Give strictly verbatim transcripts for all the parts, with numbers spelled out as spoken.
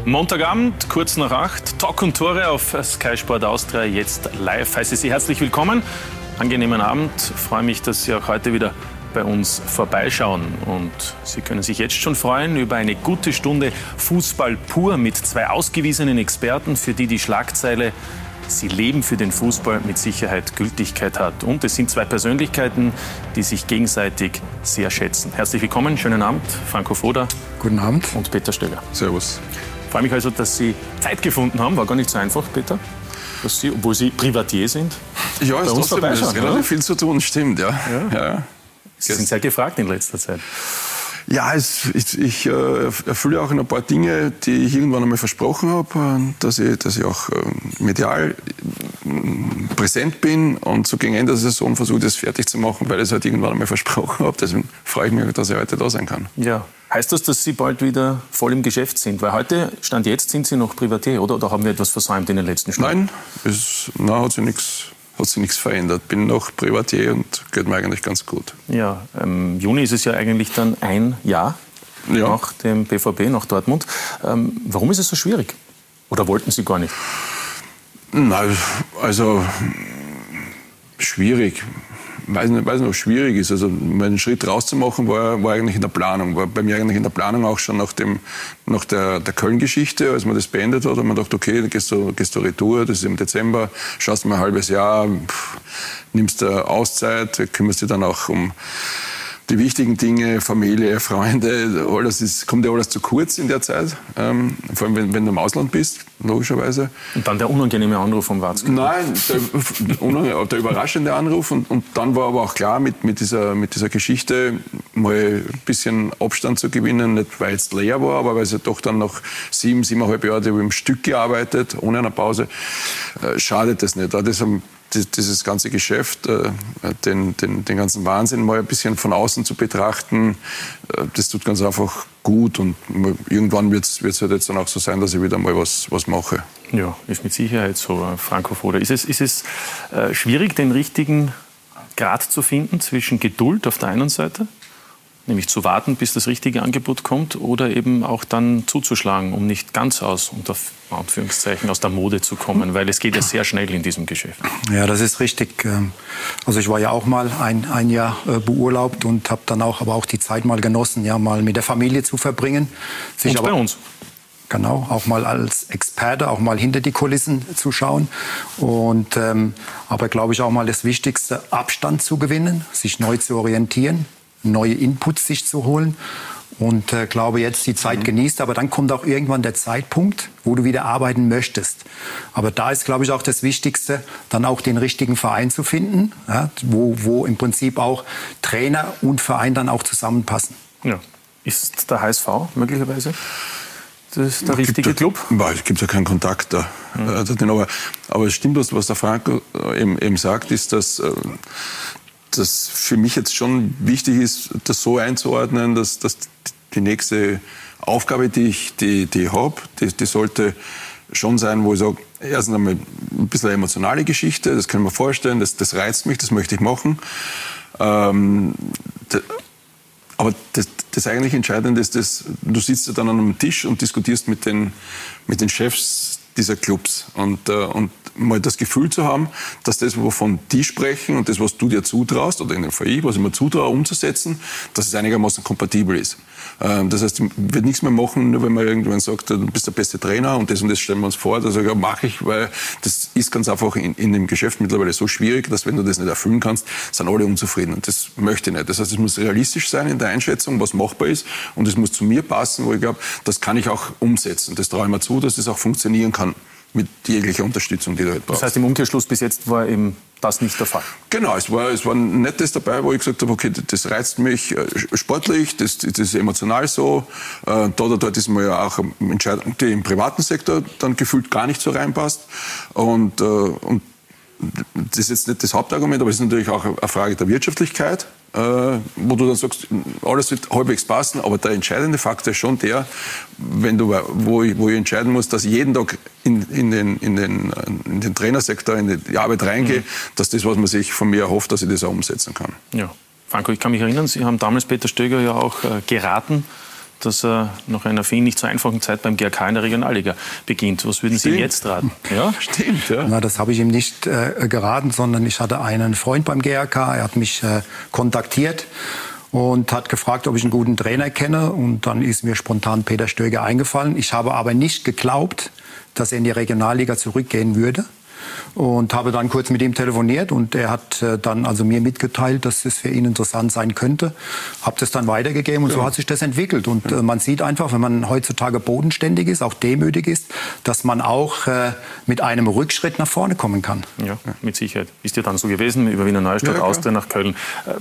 Montagabend, kurz nach acht, Talk und Tore auf Sky Sport Austria, jetzt live. Heiße Sie herzlich willkommen. Angenehmen Abend. Ich freue mich, dass Sie auch heute wieder bei uns vorbeischauen. Und Sie können sich jetzt schon freuen über eine gute Stunde Fußball pur mit zwei ausgewiesenen Experten, für die die Schlagzeile "Sie leben für den Fußball" mit Sicherheit Gültigkeit hat. Und es sind zwei Persönlichkeiten, die sich gegenseitig sehr schätzen. Herzlich willkommen, schönen Abend, Franco Foda. Guten Abend. Und Peter Stöger. Servus. Ich freue mich also, dass Sie Zeit gefunden haben. War gar nicht so einfach, Peter, dass Sie, obwohl Sie Privatier sind, ja, bei uns vorbeischauen. Ja, relativ viel zu tun, stimmt, ja. ja. ja. Sie sind sehr gefragt in letzter Zeit. Ja, es, ich, ich äh, erfülle auch ein paar Dinge, die ich irgendwann einmal versprochen habe, dass ich, dass ich auch äh, medial äh, präsent bin, und so gegen Ende der Saison versuche ich das fertig zu machen, weil ich es halt irgendwann einmal versprochen habe. Deswegen freue ich mich, dass ich heute da sein kann. Ja. Heißt das, dass Sie bald wieder voll im Geschäft sind? Weil heute, Stand jetzt, sind Sie noch Privatier, oder? Oder haben wir etwas versäumt in den letzten Stunden? Nein, es na, hat sich nichts hat sich nichts verändert. Bin noch Privatier und geht mir eigentlich ganz gut. Ja, im Juni ist es ja eigentlich dann ein Jahr ja. nach dem B V B, nach Dortmund. Ähm, warum ist es so schwierig? Oder wollten Sie gar nicht? Nein, also schwierig. Ich weiß nicht, weiß nicht, ob es schwierig ist. Also meinen Schritt rauszumachen war, war eigentlich in der Planung. War bei mir eigentlich in der Planung auch schon nach, dem, nach der, der Köln-Geschichte, als man das beendet hat. Und man dachte, okay, dann gehst du, gehst du retour, das ist im Dezember, schaust mal ein halbes Jahr, pff, nimmst eine Auszeit, kümmerst dich dann auch um die wichtigen Dinge, Familie, Freunde, alles ist, kommt ja alles zu kurz in der Zeit. Ähm, vor allem, wenn, wenn du im Ausland bist, logischerweise. Und dann der unangenehme Anruf vom Watzke. Nein, der, der überraschende Anruf. Und, und dann war aber auch klar, mit, mit, dieser, mit dieser Geschichte mal ein bisschen Abstand zu gewinnen. Nicht, weil es leer war, aber weil es ja doch dann nach sieben, siebeneinhalb Jahren im Stück gearbeitet, ohne eine Pause, äh, schadet das nicht. Das haben dieses ganze Geschäft, den, den, den ganzen Wahnsinn mal ein bisschen von außen zu betrachten, das tut ganz einfach gut. Und irgendwann wird es halt jetzt dann auch so sein, dass ich wieder mal was, was mache. Ja, ist mit Sicherheit so, Franco Foda. Ist es, ist es äh, schwierig, den richtigen Grad zu finden zwischen Geduld auf der einen Seite, nämlich zu warten, bis das richtige Angebot kommt, oder eben auch dann zuzuschlagen, um nicht ganz aus, unter Anführungszeichen, aus der Mode zu kommen, weil es geht ja sehr schnell in diesem Geschäft. Ja, das ist richtig. Also ich war ja auch mal ein, ein Jahr beurlaubt und habe dann auch, aber auch die Zeit mal genossen, ja, mal mit der Familie zu verbringen. Sich und aber, bei uns. Genau, auch mal als Experte, auch mal hinter die Kulissen zu schauen. Und, ähm, aber glaube ich auch mal das Wichtigste, Abstand zu gewinnen, sich neu zu orientieren, neue Inputs sich zu holen, und äh, glaube jetzt die Zeit mhm. genießt, aber dann kommt auch irgendwann der Zeitpunkt, wo du wieder arbeiten möchtest. Aber da ist, glaube ich, auch das Wichtigste, dann auch den richtigen Verein zu finden, ja, wo, wo im Prinzip auch Trainer und Verein dann auch zusammenpassen. Ja. Ist der H S V möglicherweise das ist der es richtige gibt Club? Ja, es gibt ja keinen Kontakt da. Mhm. Aber, aber es stimmt, was, was der Franco eben, eben sagt, ist, dass äh, dass für mich jetzt schon wichtig ist, das so einzuordnen, dass, dass die nächste Aufgabe, die ich, die, die ich habe, die, die sollte schon sein, wo ich sage, erstens einmal ein bisschen eine emotionale Geschichte, das kann ich mir vorstellen, das, das reizt mich, das möchte ich machen. Ähm, das, aber das, das eigentlich Entscheidende ist, dass du sitzt ja dann an einem Tisch und diskutierst mit den, mit den Chefs dieser Clubs und, äh, und mal das Gefühl zu haben, dass das, wovon die sprechen und das, was du dir zutraust, oder in dem Fall ich, was ich mir zutraue, umzusetzen, dass es einigermaßen kompatibel ist. Ähm, das heißt, ich werde nichts mehr machen, nur wenn man irgendwann sagt, du bist der beste Trainer und das und das stellen wir uns vor, das ja, mache ich, weil das ist ganz einfach in, in dem Geschäft mittlerweile so schwierig, dass wenn du das nicht erfüllen kannst, sind alle unzufrieden und das möchte ich nicht. Das heißt, es muss realistisch sein in der Einschätzung, was machbar ist, und es muss zu mir passen, wo ich glaube, das kann ich auch umsetzen. Das traue ich mir zu, dass das auch funktionieren kann mit jeglicher Unterstützung, die du halt brauchst. Das heißt, im Umkehrschluss bis jetzt war eben das nicht der Fall? Genau, es war, es war Nettes dabei, wo ich gesagt habe, okay, das reizt mich sportlich, das, das ist emotional so. Da oder dort ist mir ja auch eine Entscheidung, die im privaten Sektor dann gefühlt gar nicht so reinpasst. Und, und das ist jetzt nicht das Hauptargument, aber es ist natürlich auch eine Frage der Wirtschaftlichkeit, äh, wo du dann sagst, alles wird halbwegs passen, aber der entscheidende Faktor ist schon der, wenn du, wo, ich, wo ich entscheiden muss, dass ich jeden Tag in, in, den, in, den, in den Trainersektor, in die Arbeit reingehe, mhm. dass das, was man sich von mir erhofft, dass ich das auch umsetzen kann. Ja. Franco, ich kann mich erinnern, Sie haben damals Peter Stöger ja auch äh, geraten, dass er nach einer für ihn nicht so einfachen Zeit beim G A K in der Regionalliga beginnt. Was würden Sie ihm jetzt raten? Ja, stimmt. Ja. Na, das habe ich ihm nicht äh, geraten, sondern ich hatte einen Freund beim G A K. Er hat mich äh, kontaktiert und hat gefragt, ob ich einen guten Trainer kenne. Und dann ist mir spontan Peter Stöger eingefallen. Ich habe aber nicht geglaubt, dass er in die Regionalliga zurückgehen würde. Und habe dann kurz mit ihm telefoniert und er hat äh, dann also mir mitgeteilt, dass es für ihn interessant sein könnte. Habe das dann weitergegeben und ja. so hat sich das entwickelt. Und äh, man sieht einfach, wenn man heutzutage bodenständig ist, auch demütig ist, dass man auch äh, mit einem Rückschritt nach vorne kommen kann. Ja, mit Sicherheit. Ist ja dann so gewesen, über Wiener Neustadt, ja, Austria nach Köln.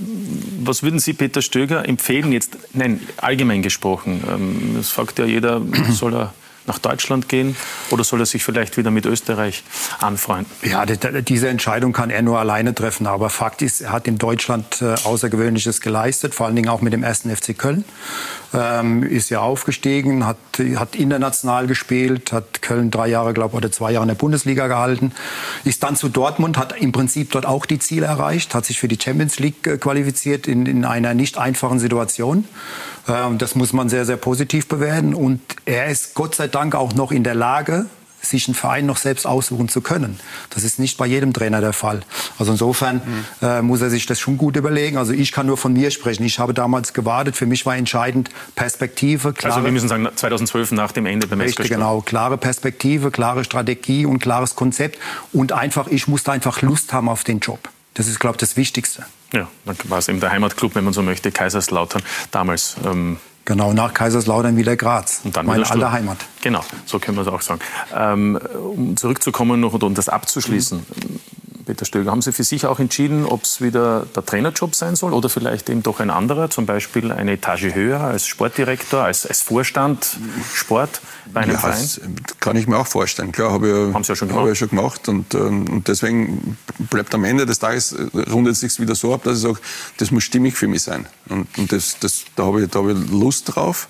Was würden Sie Peter Stöger empfehlen, jetzt, nein, allgemein gesprochen? Das fragt ja jeder, soll er nach Deutschland gehen oder soll er sich vielleicht wieder mit Österreich anfreunden? Ja, diese Entscheidung kann er nur alleine treffen. Aber Fakt ist, er hat in Deutschland äh, Außergewöhnliches geleistet, vor allen Dingen auch mit dem ersten F C Köln. Ähm, ist ja aufgestiegen, hat, hat international gespielt, hat Köln drei Jahre, glaube ich, oder zwei Jahre in der Bundesliga gehalten. Ist dann zu Dortmund, hat im Prinzip dort auch die Ziele erreicht, hat sich für die Champions League äh, qualifiziert in, in einer nicht einfachen Situation. Ähm, das muss man sehr, sehr positiv bewerten. Und er ist Gott sei Dank auch noch in der Lage, sich einen Verein noch selbst aussuchen zu können. Das ist nicht bei jedem Trainer der Fall. Also insofern mhm. äh, muss er sich das schon gut überlegen. Also ich kann nur von mir sprechen. Ich habe damals gewartet. Für mich war entscheidend Perspektive. Klare, also wir müssen sagen, zweitausendzwölf nach dem Ende beim Richtig, genau. Klare Perspektive, klare Strategie und klares Konzept. Und einfach, ich musste einfach Lust haben auf den Job. Das ist, glaube ich, das Wichtigste. Ja, dann war es eben der Heimatclub, wenn man so möchte, Kaiserslautern damals. Ähm Genau, nach Kaiserslautern wieder Graz, und dann meine wieder alte Heimat. Genau, so können wir es auch sagen. Ähm, um zurückzukommen noch und um das abzuschließen, mhm. Peter Stöger, haben Sie für sich auch entschieden, ob es wieder der Trainerjob sein soll oder vielleicht eben doch ein anderer, zum Beispiel eine Etage höher als Sportdirektor, als, als Vorstand Sport bei einem ja, Verein? Das kann ich mir auch vorstellen. Klar, habe ich, haben Sie ja schon gemacht. Habe ich schon gemacht und, und deswegen bleibt am Ende des Tages, rundet es sich wieder so ab, dass ich sage, das muss stimmig für mich sein. Und, und das, das, da habe ich, da habe ich Lust drauf.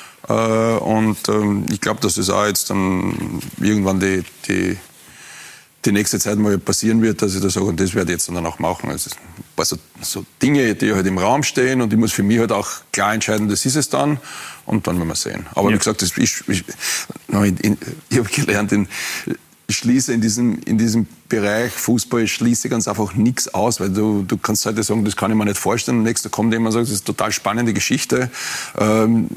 Und ich glaube, dass das auch jetzt dann irgendwann die, die die nächste Zeit mal passieren wird, dass ich da sage, und das werde ich jetzt dann auch machen. Also, also so Dinge, die halt im Raum stehen und ich muss für mich halt auch klar entscheiden, das ist es dann und dann werden wir sehen. Aber ja. Wie gesagt, das, ich, ich, ich, ich habe gelernt, in, ich schließe in diesem, in diesem Bereich Fußball, ich schließe ganz einfach nichts aus, weil du, du kannst heute sagen, das kann ich mir nicht vorstellen. Und nächster kommt jemand und sagt, das ist eine total spannende Geschichte. Ähm,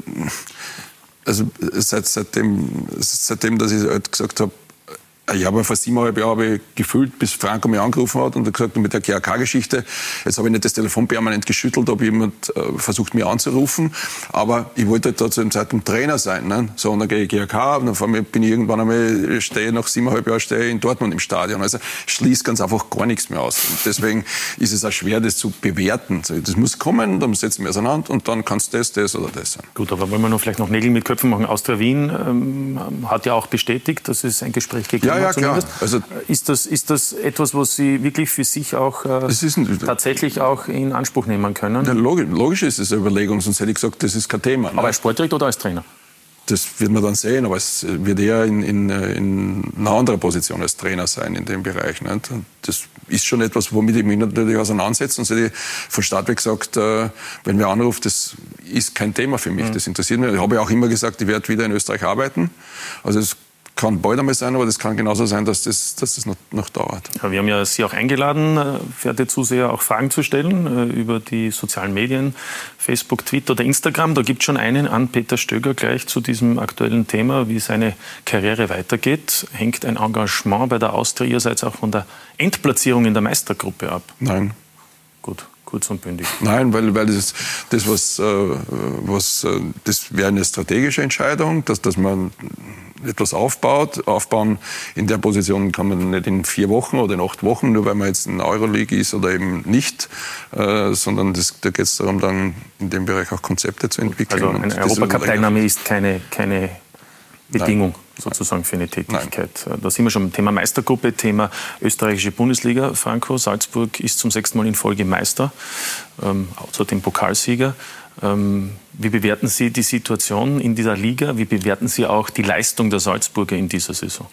also seit, seitdem, seitdem, dass ich halt gesagt habe, ich habe vor siebeneinhalb Jahren habe ich gefühlt, bis Franco mich angerufen hat und hat gesagt, mit der G A K-Geschichte, jetzt habe ich nicht das Telefon permanent geschüttelt, ob jemand äh, versucht, mich anzurufen, aber ich wollte halt da zu dem Zeitpunkt Trainer sein. Ne? So, und dann gehe ich G A K und dann bin ich irgendwann einmal, stehe nach siebeneinhalb Jahren stehe ich in Dortmund im Stadion. Also schließt ganz einfach gar nichts mehr aus. Und deswegen ist es auch schwer, das zu bewerten. Das muss kommen, dann setzen wir auseinander und dann kann es das, das oder das sein. Gut, aber wollen wir noch vielleicht noch Nägel mit Köpfen machen? Austria Wien ähm, hat ja auch bestätigt, dass es ein Gespräch gegeben Ja, ja, klar. Also ist, das, ist das etwas, was Sie wirklich für sich auch äh, ein, tatsächlich auch in Anspruch nehmen können? Ja, logisch, logisch ist es eine Überlegung, sonst hätte ich gesagt, das ist kein Thema. Ne? Aber als Sportdirektor oder als Trainer? Das wird man dann sehen, aber es wird eher in, in, in einer anderen Position als Trainer sein in dem Bereich. Nicht? Das ist schon etwas, womit ich mich natürlich auseinandersetze. Und so hätte ich von Start weg gesagt, äh, wenn wer anruft, das ist kein Thema für mich, mhm. das interessiert mich. Ich habe ja auch immer gesagt, ich werde wieder in Österreich arbeiten. Also es kann bald einmal sein, aber das kann genauso sein, dass das, dass das noch, noch dauert. Ja, wir haben ja Sie auch eingeladen, verehrte Zuseher, auch Fragen zu stellen äh, über die sozialen Medien, Facebook, Twitter oder Instagram. Da gibt es schon einen an Peter Stöger gleich zu diesem aktuellen Thema, wie seine Karriere weitergeht. Hängt ein Engagement bei der Austria ihrerseits auch von der Endplatzierung in der Meistergruppe ab? Nein. Gut. Kurz und bündig. Nein, weil, weil das, das, was, äh, was, äh, das wäre eine strategische Entscheidung, dass, dass man etwas aufbaut. Aufbauen in der Position kann man nicht in vier Wochen oder in acht Wochen, nur weil man jetzt in der Euroleague ist oder eben nicht, äh, sondern das, da geht es darum, dann in dem Bereich auch Konzepte zu entwickeln. Also eine Europacup-Teilnahme ist keine, keine Bedingung. Nein. Sozusagen für eine Tätigkeit. Nein. Da sind wir schon beim Thema Meistergruppe, Thema österreichische Bundesliga. Franco, Salzburg ist zum sechsten Mal in Folge Meister, ähm, außerdem Pokalsieger. Ähm, wie bewerten Sie die Situation in dieser Liga? Wie bewerten Sie auch die Leistung der Salzburger in dieser Saison?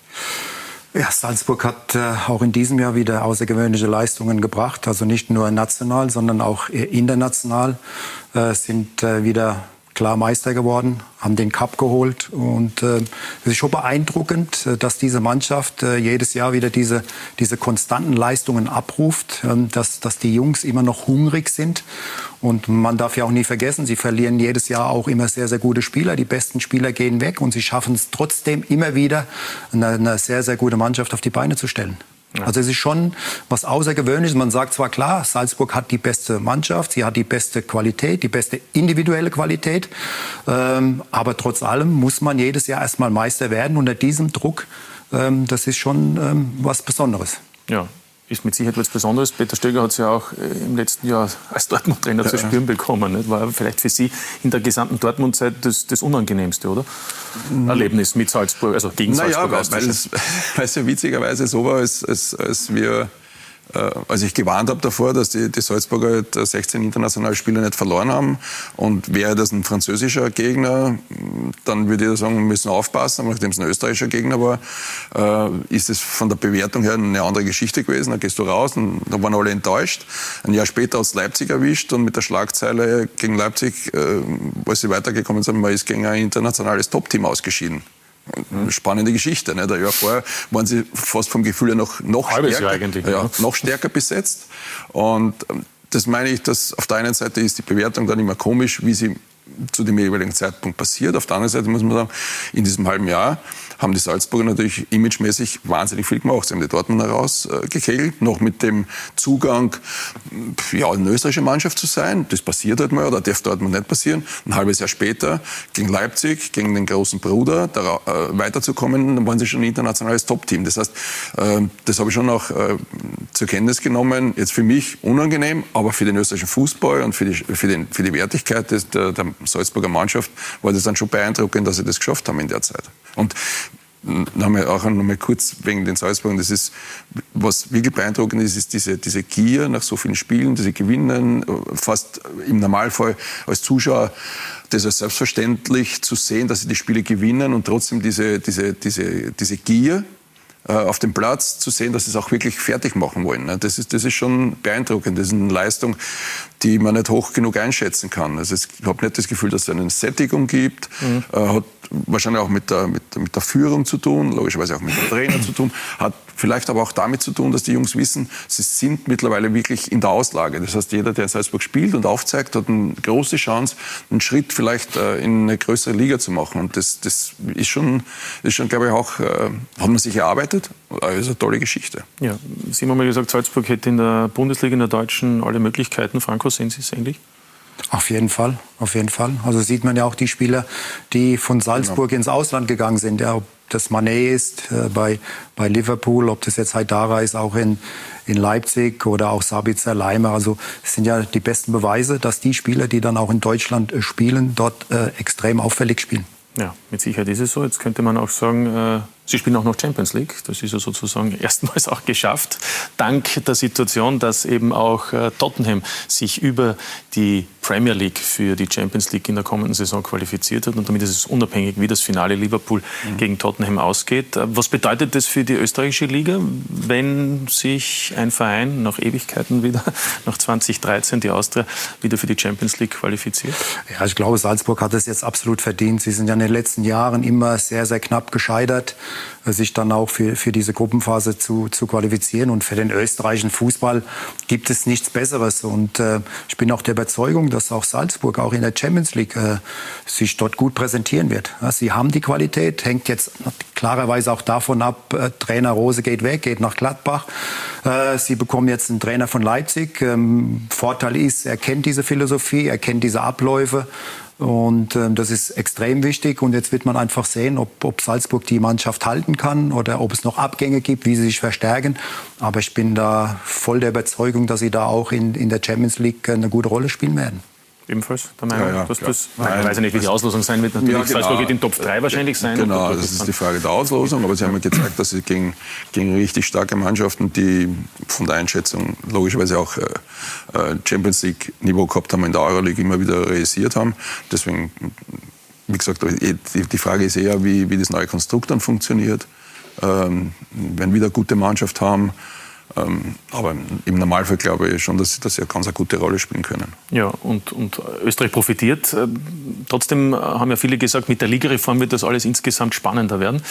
Ja, Salzburg hat äh, auch in diesem Jahr wieder außergewöhnliche Leistungen gebracht. Also nicht nur national, sondern auch international äh, sind äh, wieder klar Meister geworden, haben den Cup geholt. Und äh, es ist schon beeindruckend, dass diese Mannschaft äh, jedes Jahr wieder diese, diese konstanten Leistungen abruft, äh, dass, dass die Jungs immer noch hungrig sind. Und man darf ja auch nie vergessen, sie verlieren jedes Jahr auch immer sehr, sehr gute Spieler. Die besten Spieler gehen weg und sie schaffen es trotzdem immer wieder, eine, eine sehr, sehr gute Mannschaft auf die Beine zu stellen. Ja. Also es ist schon was Außergewöhnliches. Man sagt zwar klar, Salzburg hat die beste Mannschaft, sie hat die beste Qualität, die beste individuelle Qualität. Ähm, aber trotz allem muss man jedes Jahr erstmal Meister werden unter diesem Druck. Ähm, das ist schon ähm, was Besonderes. Ja. Ist mit Sicherheit was Besonderes. Peter Stöger hat es ja auch im letzten Jahr als Dortmund-Trainer ja. zu spüren bekommen. Nicht? War vielleicht für Sie in der gesamten Dortmund-Zeit das, das Unangenehmste, oder? Mhm. Erlebnis mit Salzburg, also gegen naja, Salzburg auszuschieden. Weil es ja witzigerweise so war, als, als, als wir... Als ich gewarnt habe davor, dass die, die Salzburger sechzehn internationale Spieler nicht verloren haben und wäre das ein französischer Gegner, dann würde ich sagen, wir müssen aufpassen. Aber nachdem es ein österreichischer Gegner war, äh, ist es von der Bewertung her eine andere Geschichte gewesen. Da gehst du raus und da waren alle enttäuscht. Ein Jahr später hat es Leipzig erwischt und mit der Schlagzeile gegen Leipzig, äh, als sie weitergekommen sind, man ist gegen ein internationales Top-Team ausgeschieden. Eine spannende Geschichte. Ne? Der Jahr vorher waren sie fast vom Gefühl her noch, noch, stärker, eigentlich, ja, ja. noch stärker besetzt. Und das meine ich, dass auf der einen Seite ist die Bewertung dann immer komisch, wie sie zu dem jeweiligen Zeitpunkt passiert. Auf der anderen Seite muss man sagen, in diesem halben Jahr haben die Salzburger natürlich imagemäßig wahnsinnig viel gemacht. Sie haben die Dortmunder rausgekegelt, noch mit dem Zugang, ja, eine österreichische Mannschaft zu sein. Das passiert halt mal, oder darf Dortmund nicht passieren. Ein halbes Jahr später gegen Leipzig, gegen den großen Bruder, da äh, weiterzukommen, dann waren sie schon ein internationales Top-Team. Das heißt, äh, das habe ich schon auch äh, zur Kenntnis genommen. Jetzt für mich unangenehm, aber für den österreichischen Fußball und für die, für den, für die Wertigkeit des, der, der Salzburger Mannschaft war das dann schon beeindruckend, dass sie das geschafft haben in der Zeit. Und dann haben wir auch noch mal kurz wegen den Salzburgern, das ist, was wirklich beeindruckend ist, ist diese, diese Gier nach so vielen Spielen, diese Gewinnen, fast im Normalfall als Zuschauer, das als selbstverständlich zu sehen, dass sie die Spiele gewinnen und trotzdem diese, diese, diese, diese Gier auf dem Platz zu sehen, dass sie es auch wirklich fertig machen wollen. Das ist, das ist schon beeindruckend. Das ist eine Leistung, die man nicht hoch genug einschätzen kann. Also ich habe nicht das Gefühl, dass es eine Sättigung gibt. Mhm. Hat wahrscheinlich auch mit der, mit, mit der Führung zu tun, logischerweise auch mit dem Trainer zu tun. Hat vielleicht aber auch damit zu tun, dass die Jungs wissen, sie sind mittlerweile wirklich in der Auslage. Das heißt, jeder, der in Salzburg spielt und aufzeigt, hat eine große Chance, einen Schritt vielleicht in eine größere Liga zu machen. Und das, das ist schon, ist schon, glaube ich, auch, hat man sich erarbeitet. Das ist eine tolle Geschichte. Ja, Sie haben mal gesagt, Salzburg hätte in der Bundesliga, in der Deutschen, alle Möglichkeiten. Franco, sehen Sie es ähnlich? Auf jeden Fall, auf jeden Fall. Also sieht man ja auch die Spieler, die von Salzburg genau. ins Ausland gegangen sind. Ja, ob das Mané ist äh, bei, bei Liverpool, ob das jetzt Haidara ist, auch in, in Leipzig oder auch Sabitzer, Leimer. Also es sind ja die besten Beweise, dass die Spieler, die dann auch in Deutschland äh, spielen, dort äh, extrem auffällig spielen. Ja, mit Sicherheit ist es so. Jetzt könnte man auch sagen, äh, Sie spielen auch noch Champions League. Das ist ja sozusagen erstmals auch geschafft. Dank der Situation, dass eben auch äh, Tottenham sich über die Premier League für die Champions League in der kommenden Saison qualifiziert hat. Und damit ist es unabhängig, wie das Finale Liverpool mhm. gegen Tottenham ausgeht. Was bedeutet das für die österreichische Liga, wenn sich ein Verein nach Ewigkeiten wieder, nach zwanzig dreizehn, die Austria, wieder für die Champions League qualifiziert? Ja, ich glaube, Salzburg hat es jetzt absolut verdient. Sie sind ja in den letzten Jahren immer sehr, sehr knapp gescheitert, sich dann auch für, für diese Gruppenphase zu, zu qualifizieren. Und für den österreichischen Fußball gibt es nichts Besseres. Und äh, ich bin auch der Überzeugung, dass auch Salzburg auch in der Champions League äh, sich dort gut präsentieren wird. Ja, sie haben die Qualität, hängt jetzt klarerweise auch davon ab, äh, Trainer Rose geht weg, geht nach Gladbach. Äh, sie bekommen jetzt einen Trainer von Leipzig. Ähm, Vorteil ist, er kennt diese Philosophie, er kennt diese Abläufe. Und äh, das ist extrem wichtig. Und jetzt wird man einfach sehen, ob, ob Salzburg die Mannschaft halten kann oder ob es noch Abgänge gibt, wie sie sich verstärken. Aber ich bin da voll der Überzeugung, dass sie da auch in, in der Champions League eine gute Rolle spielen werden. Ebenfalls der Meinung, ja, ja, dass klar. das, ich weiß ja nicht, wie die Auslosung sein wird. Natürlich, ja, genau. Salzburg wird in Top drei wahrscheinlich sein. Genau, das ist die Frage der Auslosung. Aber sie haben ja gezeigt, dass sie gegen, gegen richtig starke Mannschaften, die von der Einschätzung logischerweise auch äh, Champions League-Niveau gehabt haben, in der Euroleague immer wieder realisiert haben. Deswegen, wie gesagt, die, die Frage ist eher, wie, wie das neue Konstrukt dann funktioniert. Ähm, wenn wir wieder eine gute Mannschaft haben, Ähm, aber im Normalfall glaube ich schon, dass sie das ja ganz eine gute Rolle spielen können. Ja, und, und Österreich profitiert. Trotzdem haben ja viele gesagt, mit der Ligareform wird das alles insgesamt spannender werden.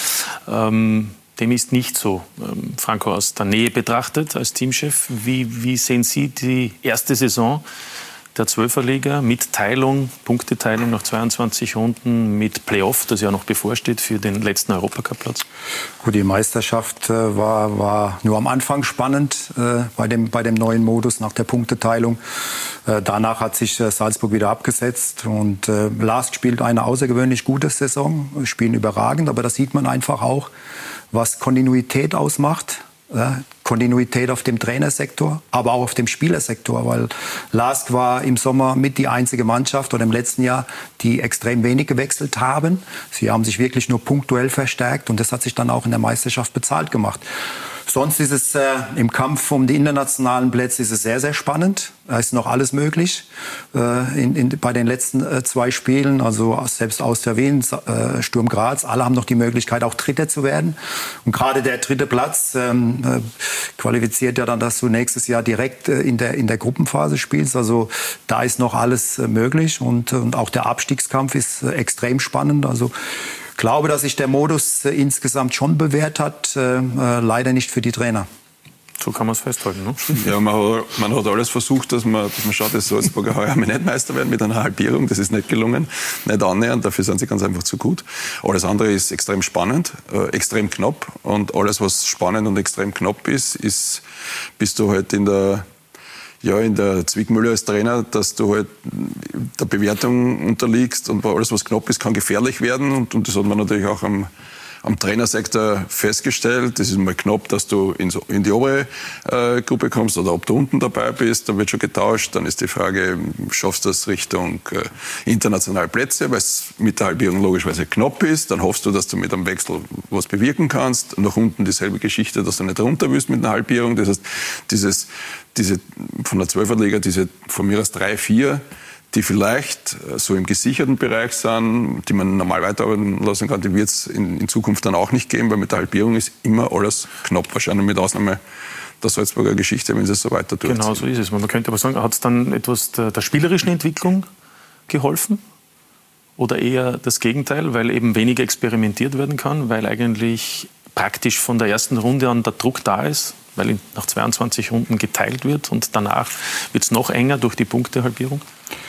Ähm, dem ist nicht so. Ähm, Franco, aus der Nähe betrachtet als Teamchef, wie, wie sehen Sie die erste Saison der Zwölferliga mit Teilung, Punkteteilung nach zweiundzwanzig Runden, mit Playoff, das ja noch bevorsteht für den letzten Europacup-Platz? Gut, die Meisterschaft äh, war, war nur am Anfang spannend äh, bei, dem, bei dem neuen Modus nach der Punkteteilung. Äh, danach hat sich äh, Salzburg wieder abgesetzt und äh, Lask spielt eine außergewöhnlich gute Saison, spielen überragend, aber das sieht man einfach auch, was Kontinuität ausmacht. Ja, Kontinuität auf dem Trainersektor, aber auch auf dem Spielersektor, weil Lask war im Sommer mit die einzige Mannschaft oder im letzten Jahr, die extrem wenig gewechselt haben. Sie haben sich wirklich nur punktuell verstärkt und das hat sich dann auch in der Meisterschaft bezahlt gemacht. Sonst ist es äh, im Kampf um die internationalen Plätze ist es sehr, sehr spannend. Da ist noch alles möglich äh, in, in, bei den letzten äh, zwei Spielen. Also selbst Austria Wien, äh, Sturm Graz, alle haben noch die Möglichkeit, auch Dritter zu werden. Und gerade der dritte Platz ähm, äh, qualifiziert ja dann, dass du nächstes Jahr direkt äh, in, der, in der Gruppenphase spielst. Also da ist noch alles äh, möglich. Und, und auch der Abstiegskampf ist äh, extrem spannend. Also ich glaube, dass sich der Modus äh, insgesamt schon bewährt hat, äh, äh, leider nicht für die Trainer. So kann man es festhalten, ne? Ja, man hat, man hat alles versucht, dass man, dass man schaut, dass Salzburger heuer nicht Meister werden mit einer Halbierung. Das ist nicht gelungen, nicht annähernd, dafür sind sie ganz einfach zu gut. Alles andere ist extrem spannend, äh, extrem knapp. Und alles, was spannend und extrem knapp ist, ist, bist du halt in der... Ja, in der Zwickmühle als Trainer, dass du halt der Bewertung unterliegst und alles, was knapp ist, kann gefährlich werden. Und, und das hat man natürlich auch am, am Trainersektor festgestellt. Das ist mal knapp, dass du in, so, in die obere äh, Gruppe kommst oder ob du unten dabei bist. Dann wird schon getauscht. Dann ist die Frage, schaffst du das Richtung äh, internationale Plätze, weil es mit der Halbierung logischerweise knapp ist. Dann hoffst du, dass du mit einem Wechsel was bewirken kannst. Nach unten dieselbe Geschichte, dass du nicht runter willst mit einer Halbierung. Das heißt, dieses diese von der Zwölferliga, diese von mir aus drei, vier, die vielleicht so im gesicherten Bereich sind, die man normal weiterarbeiten lassen kann, die wird es in, in Zukunft dann auch nicht geben, weil mit der Halbierung ist immer alles knapp, wahrscheinlich mit Ausnahme der Salzburger Geschichte, wenn es so weiter tut. Genau, so ist es. Man könnte aber sagen, hat es dann etwas der, der spielerischen Entwicklung geholfen? Oder eher das Gegenteil, weil eben weniger experimentiert werden kann, weil eigentlich praktisch von der ersten Runde an der Druck da ist, weil nach zweiundzwanzig Runden geteilt wird und danach wird es noch enger durch die Punktehalbierung?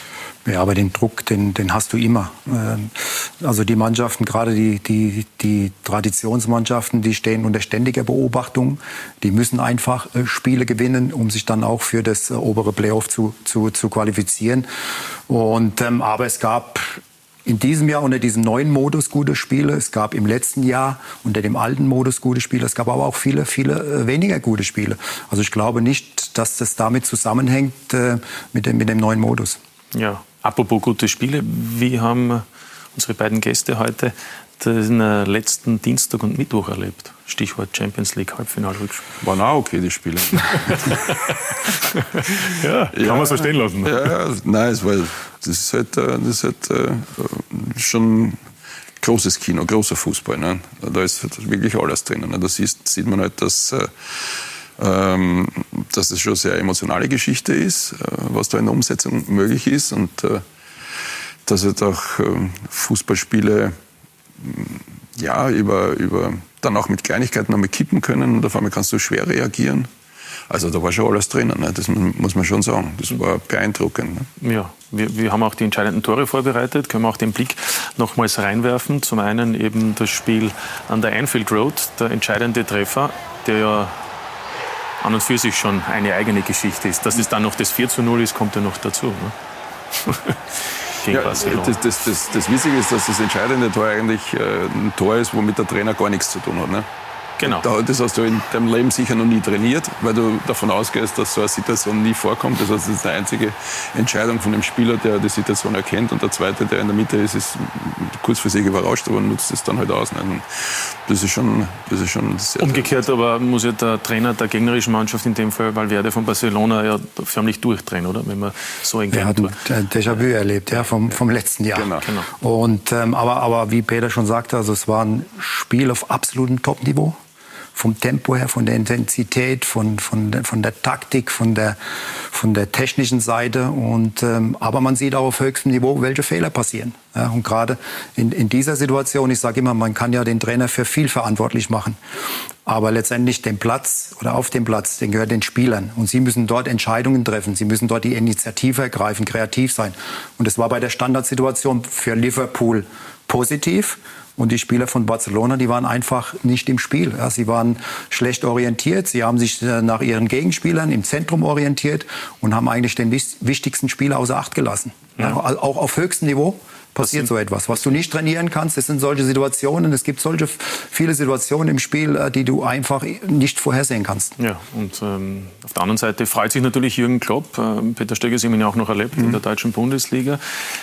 Ja, aber den Druck, den, den hast du immer. Also die Mannschaften, gerade die, die, die Traditionsmannschaften, die stehen unter ständiger Beobachtung. Die müssen einfach Spiele gewinnen, um sich dann auch für das obere Playoff zu, zu, zu qualifizieren. Und, ähm, aber es gab in diesem Jahr unter diesem neuen Modus gute Spiele. Es gab im letzten Jahr unter dem alten Modus gute Spiele. Es gab aber auch viele, viele weniger gute Spiele. Also ich glaube nicht, dass das damit zusammenhängt äh, mit, dem, mit dem neuen Modus. Ja, apropos gute Spiele. Wie haben unsere beiden Gäste heute den letzten Dienstag und Mittwoch erlebt? Stichwort Champions League Halbfinalrückspiel. Waren auch okay, die Spiele. Ja, kann ja, man so stehen lassen. Ja, nein, es war, das ist halt, das ist halt äh, schon großes Kino, großer Fußball. Ne? Da ist halt wirklich alles drin. Ne? Da sieht, sieht man halt, dass, äh, ähm, dass es schon eine sehr emotionale Geschichte ist, äh, was da in der Umsetzung möglich ist. Und äh, dass halt auch äh, Fußballspiele ja, über, über, dann auch mit Kleinigkeiten einmal kippen können und auf einmal kannst du schwer reagieren. Also da war schon alles drinnen, ne? Das muss man schon sagen. Das war beeindruckend. Ne? Ja, wir, wir haben auch die entscheidenden Tore vorbereitet, können wir auch den Blick nochmals reinwerfen. Zum einen eben das Spiel an der Anfield Road, der entscheidende Treffer, der ja an und für sich schon eine eigene Geschichte ist. Dass es dann noch das vier zu null ist, kommt ja noch dazu. Ne? Ja, das, das, das, das Witzige ist, dass das entscheidende Tor eigentlich äh, ein Tor ist, womit der Trainer gar nichts zu tun hat. Ne? Genau. Das hast du in deinem Leben sicher noch nie trainiert, weil du davon ausgehst, dass so eine Situation nie vorkommt. Das heißt, das ist die einzige Entscheidung von dem Spieler, der die Situation erkennt. Und der Zweite, der in der Mitte ist, ist kurz für sich überrascht, aber nutzt es dann halt aus. Das ist schon, das ist schon sehr, umgekehrt sehr aber muss ja der Trainer der gegnerischen Mannschaft, in dem Fall Valverde von Barcelona, ja förmlich durchdrehen, oder? Wenn man so ein Er hat ein Déjà-vu erlebt, ja, vom, vom letzten Jahr. Genau. Genau. Und, ähm, aber, aber wie Peter schon sagte, also es war ein Spiel auf absolutem Top-Niveau. vom Tempo her, von der Intensität, von, von, der, von der Taktik, von der, von der technischen Seite. Und, ähm, aber man sieht auch auf höchstem Niveau, welche Fehler passieren. Ja, und gerade in, in dieser Situation, ich sage immer, man kann ja den Trainer für viel verantwortlich machen. Aber letztendlich den Platz oder auf dem Platz, den gehört den Spielern. Und sie müssen dort Entscheidungen treffen. Sie müssen dort die Initiative ergreifen, kreativ sein. Und das war bei der Standardsituation für Liverpool positiv. Und die Spieler von Barcelona, die waren einfach nicht im Spiel. Ja, sie waren schlecht orientiert. Sie haben sich nach ihren Gegenspielern im Zentrum orientiert und haben eigentlich den wichtigsten Spieler außer Acht gelassen. Ja. Ja, auch auf höchstem Niveau passiert so etwas. Was du nicht trainieren kannst, das sind solche Situationen. Es gibt solche viele Situationen im Spiel, die du einfach nicht vorhersehen kannst. Ja, und ähm, auf der anderen Seite freut sich natürlich Jürgen Klopp. Äh, Peter Stöger hat ihn ja auch noch erlebt mhm. in der deutschen Bundesliga.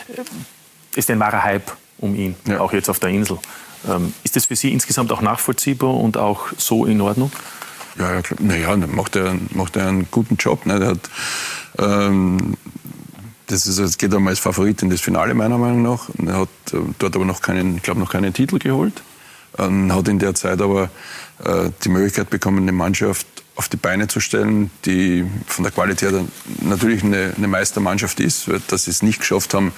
Ist ein wahrer Hype um ihn, ja. auch jetzt auf der Insel. Ähm, ist das für Sie insgesamt auch nachvollziehbar und auch so in Ordnung? Ja, ja, naja, dann macht er, macht er einen guten Job. Ne? Der hat, ähm, das ist, es geht einmal als Favorit in das Finale, meiner Meinung nach. Er hat äh, dort aber noch keinen, ich glaube, noch keinen Titel geholt. Ähm, hat in der Zeit aber äh, die Möglichkeit bekommen, eine Mannschaft auf die Beine zu stellen, die von der Qualität her natürlich eine, eine Meistermannschaft ist. Dass sie es nicht geschafft haben,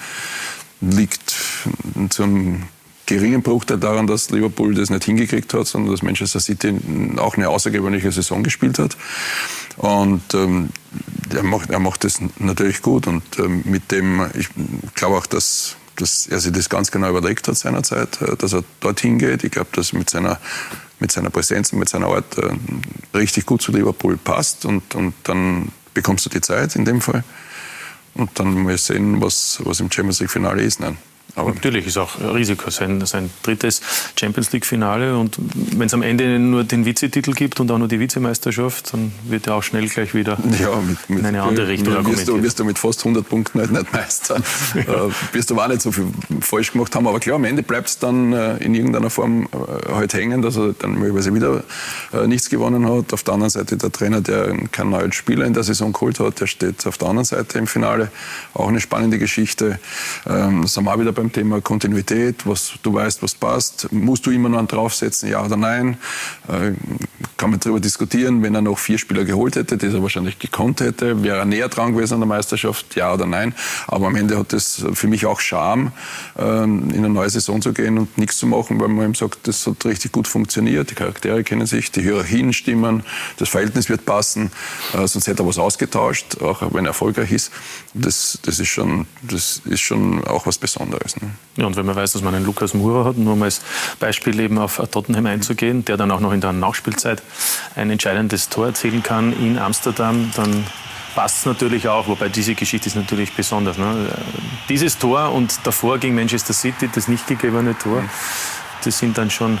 liegt zu einem geringen Bruchteil daran, dass Liverpool das nicht hingekriegt hat, sondern dass Manchester City auch eine außergewöhnliche Saison gespielt hat. Und ähm, er macht, er macht das natürlich gut. Und ähm, mit dem, ich glaube auch, dass, dass er sich das ganz genau überlegt hat seinerzeit, dass er dorthin geht. Ich glaube, dass mit seiner, mit seiner Präsenz und mit seiner Art äh, richtig gut zu Liverpool passt. Und, und dann bekommst du die Zeit in dem Fall. Und dann mal sehen, was, was im Champions League-Finale ist. Nein. Aber natürlich ist auch Risiko, sein, sein drittes Champions League-Finale. Und wenn es am Ende nur den Vizetitel gibt und auch nur die Vizemeisterschaft, dann wird er auch schnell gleich wieder ja, mit, mit, in eine andere Richtung argumentiert. Wirst du, wirst du mit fast hundert Punkten halt nicht Meister. äh, wirst du aber auch nicht so viel falsch gemacht haben. Aber klar, am Ende bleibt es dann äh, in irgendeiner Form äh, halt hängen, dass er dann möglicherweise wieder äh, nichts gewonnen hat. Auf der anderen Seite der Trainer, der keinen neuen Spieler in der Saison geholt hat, der steht auf der anderen Seite im Finale. Auch eine spannende Geschichte. Ähm, sind wir auch wieder bei beim Thema Kontinuität, was du weißt, was passt. Musst du immer noch einen draufsetzen, ja oder nein? Äh, kann man darüber diskutieren. Wenn er noch vier Spieler geholt hätte, die er wahrscheinlich gekonnt hätte, wäre er näher dran gewesen an der Meisterschaft, ja oder nein? Aber am Ende hat es für mich auch Charme, äh, in eine neue Saison zu gehen und nichts zu machen, weil man ihm sagt, das hat richtig gut funktioniert, die Charaktere kennen sich, die Hierarchien stimmen, das Verhältnis wird passen, äh, sonst hätte er was ausgetauscht, auch wenn er erfolgreich ist. Das, das, ist schon, das ist schon auch was Besonderes. Ne? Ja, und wenn man weiß, dass man einen Lucas Moura hat, nur um als Beispiel eben auf Tottenham einzugehen, der dann auch noch in der Nachspielzeit ein entscheidendes Tor erzielen kann in Amsterdam, dann passt es natürlich auch, wobei diese Geschichte ist natürlich besonders. Ne? Dieses Tor und davor gegen Manchester City, das nicht gegebene Tor, das sind dann schon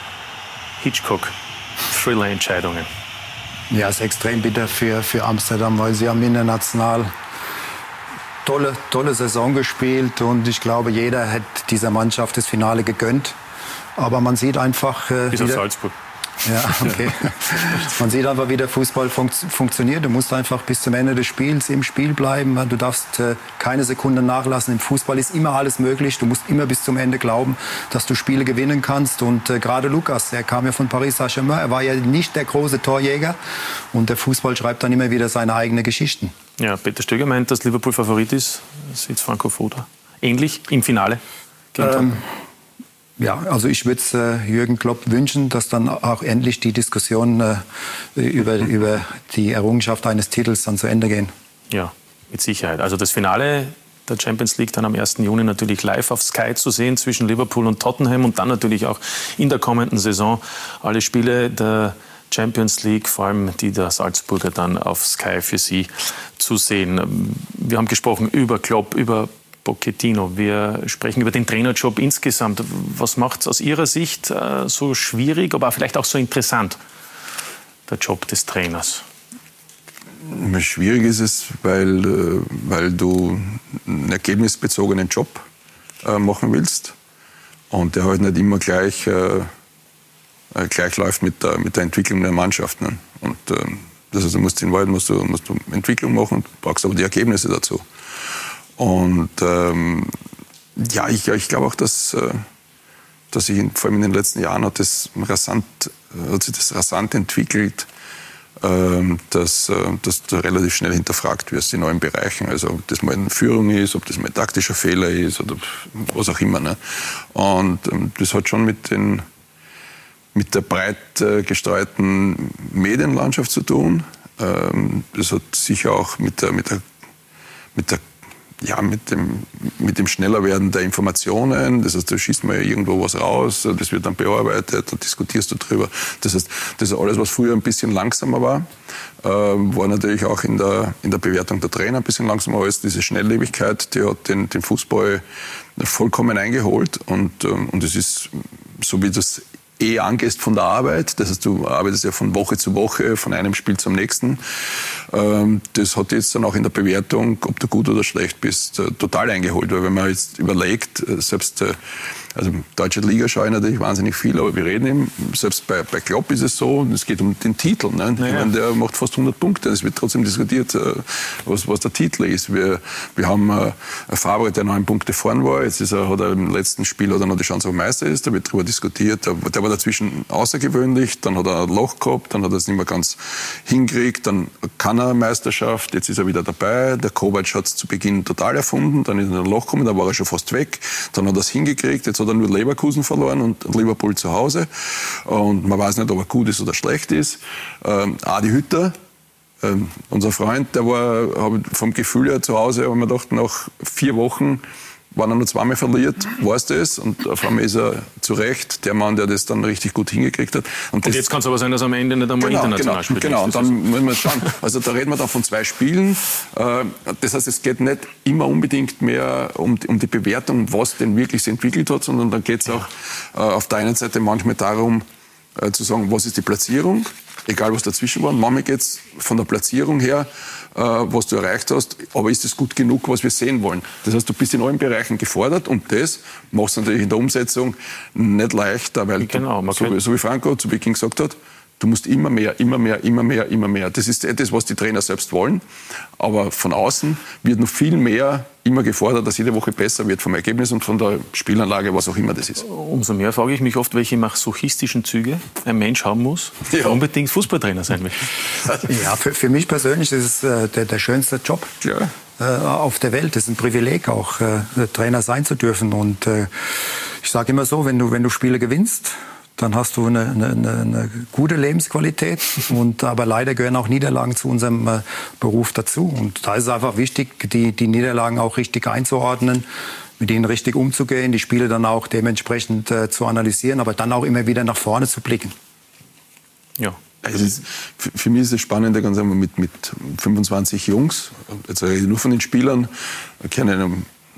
Hitchcock-Thriller-Entscheidungen. Ja, es ist extrem bitter für, für Amsterdam, weil sie haben international tolle, tolle Saison gespielt und ich glaube, jeder hätte dieser Mannschaft das Finale gegönnt. Aber man sieht einfach... Äh, Bis auf Salzburg. Ja, okay. Man sieht einfach, wie der Fußball fun- funktioniert. Du musst einfach bis zum Ende des Spiels im Spiel bleiben. Du darfst äh, keine Sekunde nachlassen. Im Fußball ist immer alles möglich. Du musst immer bis zum Ende glauben, dass du Spiele gewinnen kannst. Und äh, gerade Lucas, der kam ja von Paris Saint-Germain. Er war ja nicht der große Torjäger. Und der Fußball schreibt dann immer wieder seine eigenen Geschichten. Ja, Peter Stöger meint, dass Liverpool Favorit ist. Sieht Franco Foda ähnlich im Finale? Ähm, ja, also ich würde es äh, Jürgen Klopp wünschen, dass dann auch endlich die Diskussion äh, über, über die Errungenschaft eines Titels dann zu Ende gehen. Ja, mit Sicherheit. Also das Finale der Champions League dann am ersten Juni natürlich live auf Sky zu sehen zwischen Liverpool und Tottenham und dann natürlich auch in der kommenden Saison alle Spiele der Champions League, vor allem die der Salzburger, dann auf Sky für Sie zu sehen. Wir haben gesprochen über Klopp, über Pochettino. Wir sprechen über den Trainerjob insgesamt. Was macht es aus Ihrer Sicht äh, so schwierig, aber vielleicht auch so interessant, der Job des Trainers? Schwierig ist es, weil, äh, weil du einen ergebnisbezogenen Job äh, machen willst und der halt nicht immer gleich, äh, gleich läuft mit der, mit der Entwicklung der Mannschaft. Ne? Und äh, das heißt, du musst in Wahrheit musst du, musst du Entwicklung machen, brauchst aber die Ergebnisse dazu. Und ähm, ja, ich, ich glaube auch, dass, äh, dass sich in, vor allem in den letzten Jahren hat das rasant hat sich das rasant entwickelt, dass, dass du relativ schnell hinterfragt wirst in neuen Bereichen. Also ob das mal eine Führung ist, ob das mal ein taktischer Fehler ist oder was auch immer. Ne? Und das hat schon mit, den, mit der breit gestreuten Medienlandschaft zu tun. Das hat sicher auch mit der, mit der, mit der Ja, mit dem, mit dem Schnellerwerden der Informationen. Das heißt, da schießt man ja irgendwo was raus, das wird dann bearbeitet, dann diskutierst du drüber. Das heißt, das ist alles, was früher ein bisschen langsamer war, äh, war natürlich auch in der, in der Bewertung der Trainer ein bisschen langsamer als diese Schnelllebigkeit, die hat den, den Fußball vollkommen eingeholt. Und, und es ist, so wie das eh angehst von der Arbeit, das heißt, du arbeitest ja von Woche zu Woche, von einem Spiel zum nächsten. Das hat jetzt dann auch in der Bewertung, ob du gut oder schlecht bist, total eingeholt. Weil wenn man jetzt überlegt, selbst, also deutsche Liga schaue ich natürlich wahnsinnig viel, aber wir reden eben, selbst bei, bei Klopp ist es so, es geht um den Titel. Ne? Ja. Ich meine, der macht fast hundert Punkte, es wird trotzdem diskutiert, was, was der Titel ist. Wir, wir haben einen Favre, der neun Punkte vorn war, jetzt ist er, hat er im letzten Spiel hat er noch die Chance auf Meister ist, da wird darüber diskutiert, der, der war dazwischen außergewöhnlich, dann hat er ein Loch gehabt, dann hat er es nicht mehr ganz hingekriegt, dann kann er Meisterschaft, jetzt ist er wieder dabei, der Kovac hat es zu Beginn total erfunden, dann ist er in ein Loch gekommen, da war er schon fast weg, dann hat er es hingekriegt, jetzt hat er nur Leverkusen verloren und Liverpool zu Hause und man weiß nicht, ob er gut ist oder schlecht ist. Ähm, Adi Hütter, ähm, unser Freund, der war, habe ich vom Gefühl her zu Hause, aber man gedacht, nach vier Wochen, wenn er nur zweimal verliert, weiß das. Und auf einmal ist er zu Recht der Mann, der das dann richtig gut hingekriegt hat. Und, und jetzt kann es aber sein, dass er am Ende nicht einmal genau, international genau, spielt. Genau, und dann müssen wir schauen. Also da reden wir dann von zwei Spielen. Das heißt, es geht nicht immer unbedingt mehr um, um die Bewertung, was denn wirklich sich entwickelt hat, sondern dann geht es auch auf der einen Seite manchmal darum, zu sagen, was ist die Platzierung, egal was dazwischen war. Manchmal geht es von der Platzierung her, äh, was du erreicht hast, aber ist es gut genug, was wir sehen wollen? Das heißt, du bist in allen Bereichen gefordert und das machst du natürlich in der Umsetzung nicht leichter, weil, genau, du, so, so wie Franco zu Beginn gesagt hat, du musst immer mehr, immer mehr, immer mehr, immer mehr. Das ist etwas, was die Trainer selbst wollen. Aber von außen wird noch viel mehr immer gefordert, dass jede Woche besser wird vom Ergebnis und von der Spielanlage, was auch immer das ist. Umso mehr frage ich mich oft, welche masochistischen Züge ein Mensch haben muss, der ja. unbedingt Fußballtrainer sein möchte. Ja, für, für mich persönlich ist es äh, der, der schönste Job. Ja. Auf der Welt. Das ist ein Privileg, auch äh, Trainer sein zu dürfen. Und äh, ich sage immer so, wenn du, wenn du Spiele gewinnst, dann hast du eine, eine, eine gute Lebensqualität. Und, aber leider gehören auch Niederlagen zu unserem äh, Beruf dazu. Und da ist es einfach wichtig, die, die Niederlagen auch richtig einzuordnen, mit ihnen richtig umzugehen, die Spiele dann auch dementsprechend äh, zu analysieren, aber dann auch immer wieder nach vorne zu blicken. Ja. Also ist, für mich ist es spannend, ganz einfach mit, mit fünfundzwanzig Jungs, jetzt rede ich nur von den Spielern, ich kenne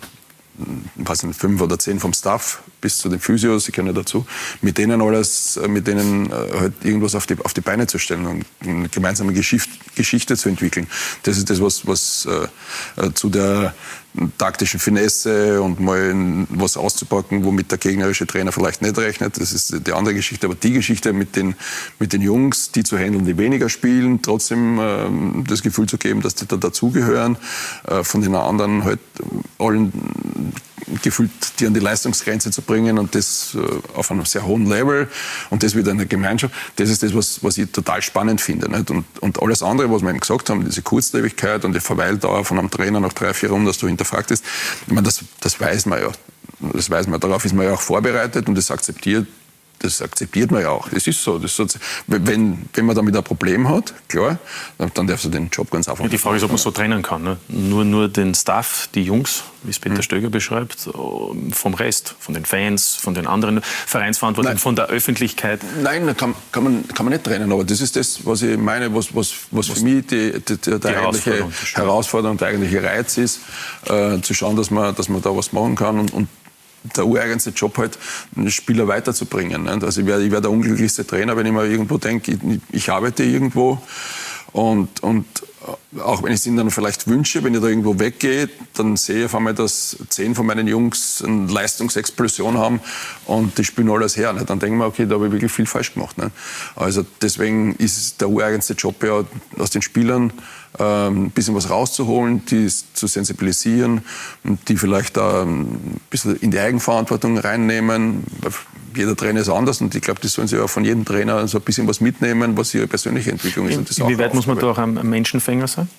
was sind fünf oder zehn vom Staff bis zu den Physios, ich kenne dazu, mit denen alles, mit denen halt irgendwas auf die, auf die Beine zu stellen und eine gemeinsame Geschichte, Geschichte zu entwickeln. Das ist das, was, was äh, zu der taktischen Finesse und mal was auszupacken, womit der gegnerische Trainer vielleicht nicht rechnet. Das ist die andere Geschichte. Aber die Geschichte mit den, mit den Jungs, die zu handeln, die weniger spielen, trotzdem äh, das Gefühl zu geben, dass die da dazugehören, äh, von den anderen halt allen gefühlt die an die Leistungsgrenze zu bringen und das äh, auf einem sehr hohen Level und das wieder in der Gemeinschaft, das ist das, was, was ich total spannend finde. Nicht? Und, und alles andere, was wir eben gesagt haben, diese Kurzlebigkeit und die Verweildauer von einem Trainer nach drei, vier Runden, dass du hinterfragt ist, ich meine, das, das weiß man ja. Das weiß man, darauf ist man ja auch vorbereitet und das akzeptiert. Das akzeptiert man ja auch. Das ist so. Das ist so. Wenn, wenn man damit ein Problem hat, klar, dann darfst du den Job ganz einfach machen. Ja, die Frage ist, ob man so trennen kann. Ne? Nur, nur den Staff, die Jungs, wie es Peter mhm. Stöger beschreibt, vom Rest, von den Fans, von den anderen Vereinsverantwortlichen, Nein. von der Öffentlichkeit. Nein, kann, kann, man, kann man nicht trennen. Aber das ist das, was ich meine, was, was, was, was für mich die, die, die, die eigentliche Herausforderung, Herausforderung, der eigentliche Reiz ist, äh, zu schauen, dass man, dass man da was machen kann und, und der ureigenste Job halt, einen Spieler weiterzubringen. Also ich wäre ich wär der unglücklichste Trainer, wenn ich mir irgendwo denke, ich, ich arbeite irgendwo und, und auch wenn ich es ihnen dann vielleicht wünsche, wenn ich da irgendwo weggehe, dann sehe ich auf einmal, dass zehn von meinen Jungs eine Leistungsexplosion haben und die spielen alles her. Ne? Dann denken wir, okay, da habe ich wirklich viel falsch gemacht. Ne? Also deswegen ist der ureigenste Job ja aus den Spielern, ähm, ein bisschen was rauszuholen, die zu sensibilisieren und die vielleicht da ein bisschen in die Eigenverantwortung reinnehmen. Jeder Trainer ist anders und ich glaube, das sollen sie ja von jedem Trainer so ein bisschen was mitnehmen, was ihre persönliche Entwicklung ist. Und das Inwieweit muss man da auch ein Menschenfänger sein?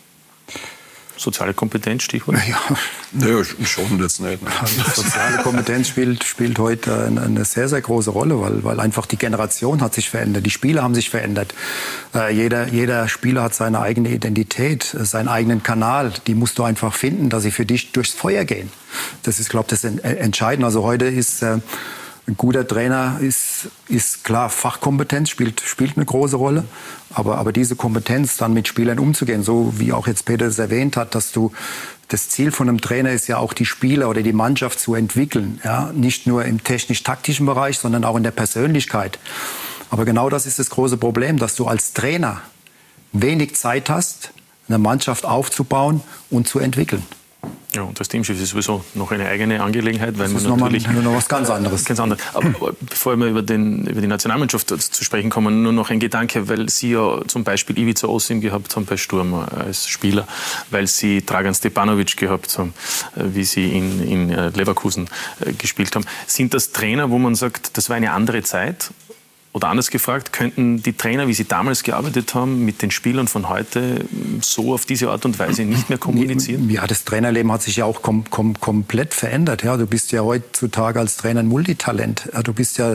Soziale Kompetenz, Stichwort? Ja, naja, schon jetzt nicht. Ne? Also soziale Kompetenz spielt, spielt heute eine, eine sehr, sehr große Rolle, weil, weil einfach die Generation hat sich verändert, die Spieler haben sich verändert. Äh, jeder, jeder Spieler hat seine eigene Identität, seinen eigenen Kanal. Die musst du einfach finden, dass sie für dich durchs Feuer gehen. Das ist, glaube ich, das Entscheidende. Also heute ist... Äh, Ein guter Trainer ist, ist klar, Fachkompetenz spielt, spielt eine große Rolle. Aber, aber diese Kompetenz, dann mit Spielern umzugehen, so wie auch jetzt Peter es erwähnt hat, dass du, das Ziel von einem Trainer ist ja auch, die Spieler oder die Mannschaft zu entwickeln. Ja? Nicht nur im technisch-taktischen Bereich, sondern auch in der Persönlichkeit. Aber genau das ist das große Problem, dass du als Trainer wenig Zeit hast, eine Mannschaft aufzubauen und zu entwickeln. Ja, und das Teamchef ist sowieso noch eine eigene Angelegenheit, weil das man ist natürlich noch, mal, noch was ganz anderes. Ganz anderes. Aber, aber bevor wir über, den, über die Nationalmannschaft zu sprechen kommen, nur noch ein Gedanke, weil Sie ja zum Beispiel Ivica Osim gehabt haben bei Sturm als Spieler, weil Sie Dragan Stepanovic gehabt haben, wie Sie in, in Leverkusen gespielt haben. Sind das Trainer, wo man sagt, das war eine andere Zeit? Oder anders gefragt, könnten die Trainer, wie sie damals gearbeitet haben, mit den Spielern von heute so auf diese Art und Weise nicht mehr kommunizieren? Ja, das Trainerleben hat sich ja auch kom kom komplett verändert. Ja, du bist ja heutzutage als Trainer ein Multitalent. Ja, du bist ja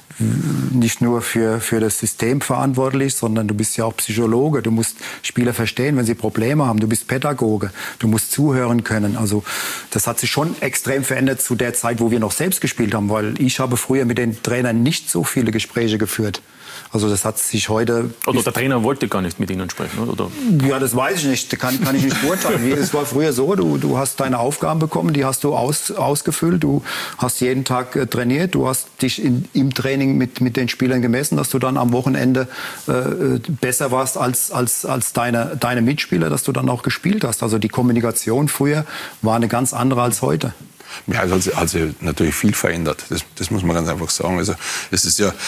nicht nur für, für das System verantwortlich, sondern du bist ja auch Psychologe. Du musst Spieler verstehen, wenn sie Probleme haben. Du bist Pädagoge. Du musst zuhören können. Also das hat sich schon extrem verändert zu der Zeit, wo wir noch selbst gespielt haben, weil ich habe früher mit den Trainern nicht so viele Gespräche geführt. Also das hat sich heute... Oder der Trainer wollte gar nicht mit Ihnen sprechen, oder? Ja, das weiß ich nicht. Kann, kann ich nicht beurteilen. Es war früher so, du, du hast deine Aufgaben bekommen, die hast du aus, ausgefüllt. Du hast jeden Tag äh, trainiert. Du hast dich in, im Training mit, mit den Spielern gemessen, dass du dann am Wochenende äh, besser warst als, als, als deine, deine Mitspieler, dass du dann auch gespielt hast. Also die Kommunikation früher war eine ganz andere als heute. Ja, also hat, hat sich natürlich viel verändert. Das, das muss man ganz einfach sagen. Also es ist ja,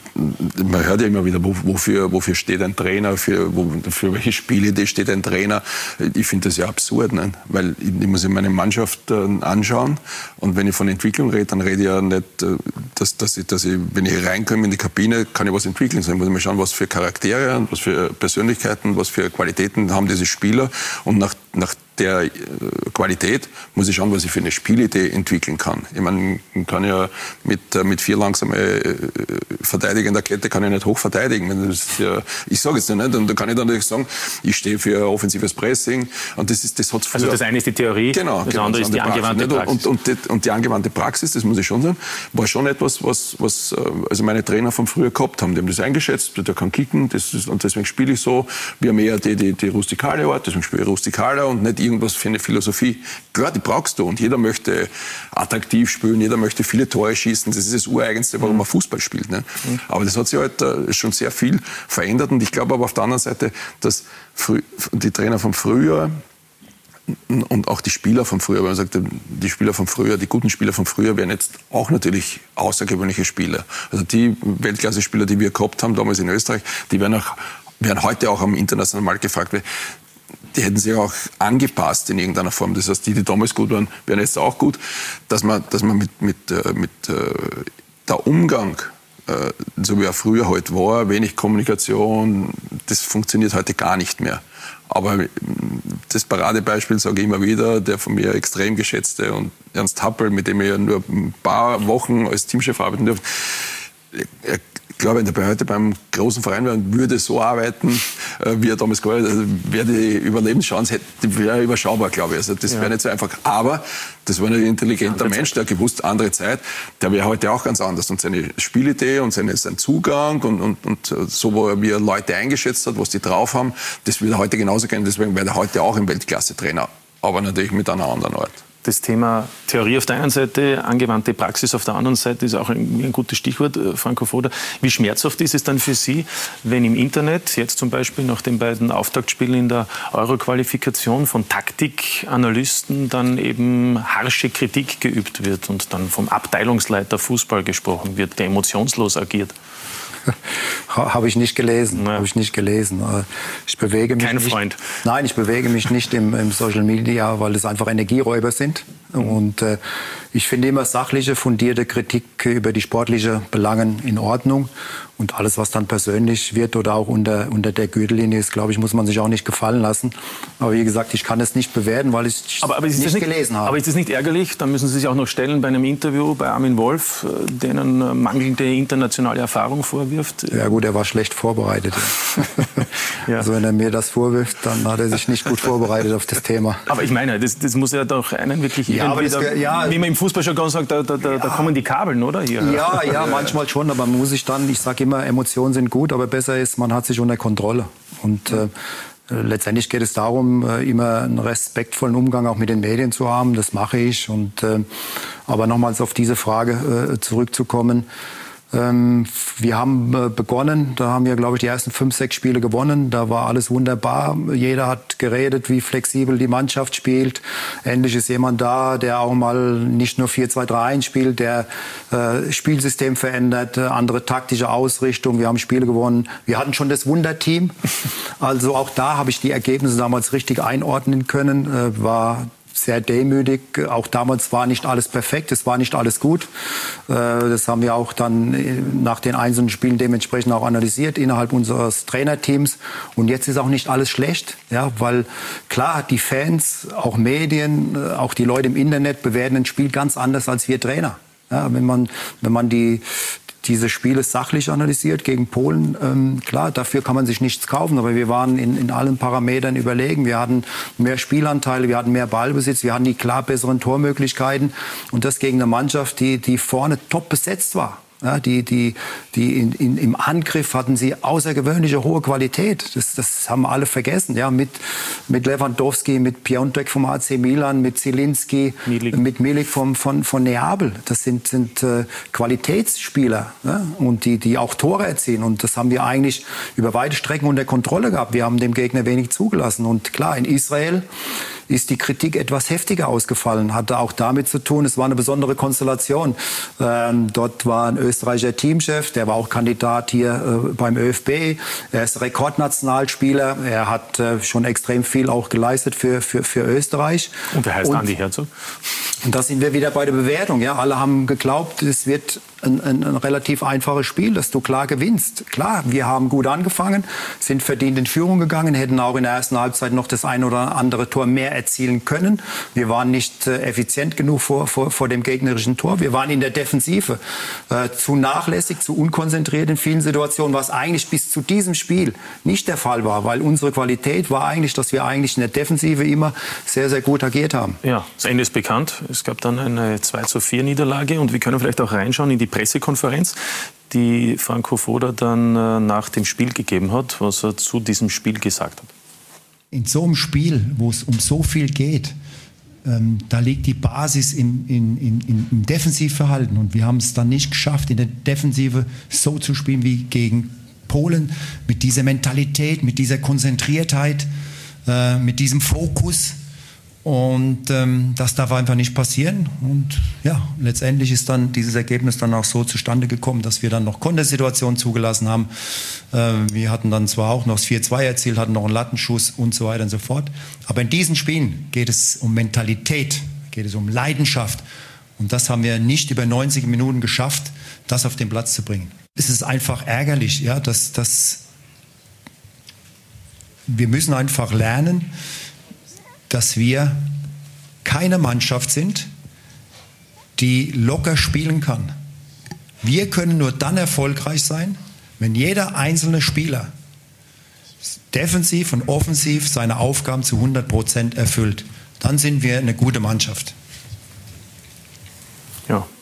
man hört ja immer wieder, wofür, wofür steht ein Trainer, für, wo, für welche Spielidee steht ein Trainer. Ich finde das ja absurd, ne? Weil ich, ich muss meine Mannschaft äh, anschauen und wenn ich von Entwicklung rede, dann rede ich ja nicht, äh, dass, dass, ich, dass ich, wenn ich reinkomme in die Kabine, kann ich was entwickeln. Sondern ich muss mir schauen, was für Charaktere, was für Persönlichkeiten, was für Qualitäten haben diese Spieler und nach, nach der äh, Qualität muss ich schauen, was ich für eine Spielidee entwickeln kann. Ich meine, man kann ja mit, äh, mit vier langsame äh, Verteidiger in der Kette kann ich nicht hoch verteidigen. Das ja, ich sage jetzt nicht, und da kann ich dann natürlich sagen, ich stehe für offensives Pressing. Und das ist, das hat's also das eine ist die Theorie, genau, das genau, andere ist die Praxis, angewandte Praxis. Und, und, und, und die angewandte Praxis, das muss ich schon sagen, war schon etwas, was, was also meine Trainer von früher gehabt haben. Die haben das eingeschätzt, der kann kicken, das ist, und deswegen spiele ich so. Wir haben eher die, die, die rustikale Art, deswegen spiele ich rustikaler und nicht irgendwas für eine Philosophie. Klar, die brauchst du und jeder möchte attraktiv spielen, jeder möchte viele Tore schießen. Das ist das Ureigenste, warum man Fußball spielt. Ne? Mhm. Aber das hat sich halt äh, schon sehr viel verändert und ich glaube aber auf der anderen Seite, dass frü- die Trainer von früher und auch die Spieler von früher, weil man sagt, die Spieler von früher, die guten Spieler von früher wären jetzt auch natürlich außergewöhnliche Spieler. Also die Weltklasse-Spieler, die wir gehabt haben damals in Österreich, die werden, auch, werden heute auch am internationalen Markt gefragt, weil die hätten sich auch angepasst in irgendeiner Form. Das heißt, die, die damals gut waren, wären jetzt auch gut. Dass man, dass man mit, mit, mit der Umgang, so wie er früher halt war, wenig Kommunikation, das funktioniert heute gar nicht mehr. Aber das Paradebeispiel sage ich immer wieder, der von mir extrem geschätzte und Ernst Happel, mit dem ich ja nur ein paar Wochen als Teamchef arbeiten durfte, ich glaube, wenn er heute beim großen Verein wäre und würde so arbeiten, äh, wie er damals gearbeitet hat, also wäre die Überlebenschance hätte, die wäre überschaubar, glaube ich. Also das ja. wäre nicht so einfach. Aber das war ein intelligenter andere Mensch, der gewusst, andere Zeit, der wäre heute auch ganz anders. Und seine Spielidee und seine, sein Zugang und, und, und so, wo er, wie er Leute eingeschätzt hat, was die drauf haben, das würde er heute genauso kennen. Deswegen wäre er heute auch ein Weltklasse-Trainer. Aber natürlich mit einer anderen Art. Das Thema Theorie auf der einen Seite, angewandte Praxis auf der anderen Seite ist auch ein, ein gutes Stichwort, Franco Foda. Wie schmerzhaft ist es dann für Sie, wenn im Internet, jetzt zum Beispiel nach den beiden Auftaktspielen in der Euro-Qualifikation, von Taktikanalysten dann eben harsche Kritik geübt wird und dann vom Abteilungsleiter Fußball gesprochen wird, der emotionslos agiert? Habe ich nicht gelesen. Ja. Habe ich nicht gelesen. Ich bewege mich Kein nicht, Freund. Nein, ich bewege mich nicht im, im Social Media, weil es einfach Energieräuber sind. Mhm. Und äh, ich finde immer sachliche, fundierte Kritik über die sportliche Belangen in Ordnung. Und alles, was dann persönlich wird oder auch unter, unter der Gürtellinie ist, glaube ich, muss man sich auch nicht gefallen lassen. Aber wie gesagt, ich kann es nicht bewerten, weil ich es nicht, nicht gelesen habe. Aber ist das nicht ärgerlich? Dann müssen Sie sich auch noch stellen bei einem Interview bei Armin Wolf, denen mangelnde internationale Erfahrung vorwirft. Ja gut, er war schlecht vorbereitet. Ja. Also wenn er mir das vorwirft, dann hat er sich nicht gut vorbereitet auf das Thema. Aber ich meine, das, das muss ja doch einen wirklich ja, irgendwie, das, da, ja, wie man im Fußballjargon sagt, da, da, da, ja. da kommen die Kabeln, oder? Hier. Ja, ja, manchmal schon, aber man muss sich dann, ich sage immer, Emotionen sind gut, aber besser ist, man hat sich unter Kontrolle. Und äh, letztendlich geht es darum, äh, immer einen respektvollen Umgang auch mit den Medien zu haben. Das mache ich. Und, äh, aber nochmals auf diese Frage äh, zurückzukommen. Ähm, wir haben äh, begonnen, da haben wir, glaube ich, die ersten fünf, sechs Spiele gewonnen. Da war alles wunderbar. Jeder hat geredet, wie flexibel die Mannschaft spielt. Endlich ist jemand da, der auch mal nicht nur vier zwei drei eins spielt, der äh, Spielsystem verändert, äh, andere taktische Ausrichtung. Wir haben Spiele gewonnen. Wir hatten schon das Wunderteam. Also auch da habe ich die Ergebnisse damals richtig einordnen können. Äh, war sehr demütig. Auch damals war nicht alles perfekt, es war nicht alles gut. Das haben wir auch dann nach den einzelnen Spielen dementsprechend auch analysiert innerhalb unseres Trainerteams. Und jetzt ist auch nicht alles schlecht, ja, weil klar, die Fans, auch Medien, auch die Leute im Internet bewerten ein Spiel ganz anders als wir Trainer. Ja, wenn man, wenn man die diese Spiele sachlich analysiert gegen Polen. Ähm, klar, dafür kann man sich nichts kaufen, aber wir waren in, in allen Parametern überlegen. Wir hatten mehr Spielanteile, wir hatten mehr Ballbesitz, wir hatten die klar besseren Tormöglichkeiten und das gegen eine Mannschaft, die, die vorne top besetzt war. Ja, die, die, die in, in, im Angriff hatten sie außergewöhnliche hohe Qualität. Das, das haben alle vergessen. Ja, mit, mit Lewandowski, mit Piontek vom A C Milan, mit Zielinski, Milik. mit Milik vom, von, von Neapel. Das sind, sind äh, Qualitätsspieler, ja, und die, die auch Tore erzielen. Und das haben wir eigentlich über weite Strecken unter Kontrolle gehabt. Wir haben dem Gegner wenig zugelassen. Und klar, in Israel ist die Kritik etwas heftiger ausgefallen. Hatte auch damit zu tun, es war eine besondere Konstellation. Ähm, dort war ein österreichischer Teamchef, der war auch Kandidat hier äh, beim ÖFB. Er ist Rekordnationalspieler. Er hat äh, schon extrem viel auch geleistet für, für, für Österreich. Und der heißt und, Andi Herzog? Und da sind wir wieder bei der Bewertung. Ja, alle haben geglaubt, es wird ein, ein, ein relativ einfaches Spiel, dass du klar gewinnst. Klar, wir haben gut angefangen, sind verdient in Führung gegangen, hätten auch in der ersten Halbzeit noch das ein oder andere Tor mehr erzielen können. Wir waren nicht äh, effizient genug vor, vor, vor dem gegnerischen Tor. Wir waren in der Defensive äh, zu nachlässig, zu unkonzentriert in vielen Situationen, was eigentlich bis zu diesem Spiel nicht der Fall war, weil unsere Qualität war eigentlich, dass wir eigentlich in der Defensive immer sehr, sehr gut agiert haben. Ja, das Ende ist bekannt. Es gab dann eine zwei zu vier Niederlage und wir können vielleicht auch reinschauen in die Pressekonferenz, die Franco Foda dann äh, nach dem Spiel gegeben hat, was er zu diesem Spiel gesagt hat. In so einem Spiel, wo es um so viel geht, ähm, da liegt die Basis in, in, in, im Defensivverhalten. Und wir haben es dann nicht geschafft, in der Defensive so zu spielen wie gegen Polen, mit dieser Mentalität, mit dieser Konzentriertheit, äh, mit diesem Fokus. Und ähm, das darf einfach nicht passieren. Und ja, letztendlich ist dann dieses Ergebnis dann auch so zustande gekommen, dass wir dann noch Kontersituationen zugelassen haben. Ähm, wir hatten dann zwar auch noch das vier zwei erzielt, hatten noch einen Lattenschuss und so weiter und so fort. Aber in diesen Spielen geht es um Mentalität, geht es um Leidenschaft. Und das haben wir nicht über neunzig Minuten geschafft, das auf den Platz zu bringen. Es ist einfach ärgerlich, ja, dass, dass wir müssen einfach lernen, dass wir keine Mannschaft sind, die locker spielen kann. Wir können nur dann erfolgreich sein, wenn jeder einzelne Spieler defensiv und offensiv seine Aufgaben zu hundert Prozent erfüllt. Dann sind wir eine gute Mannschaft. Ja.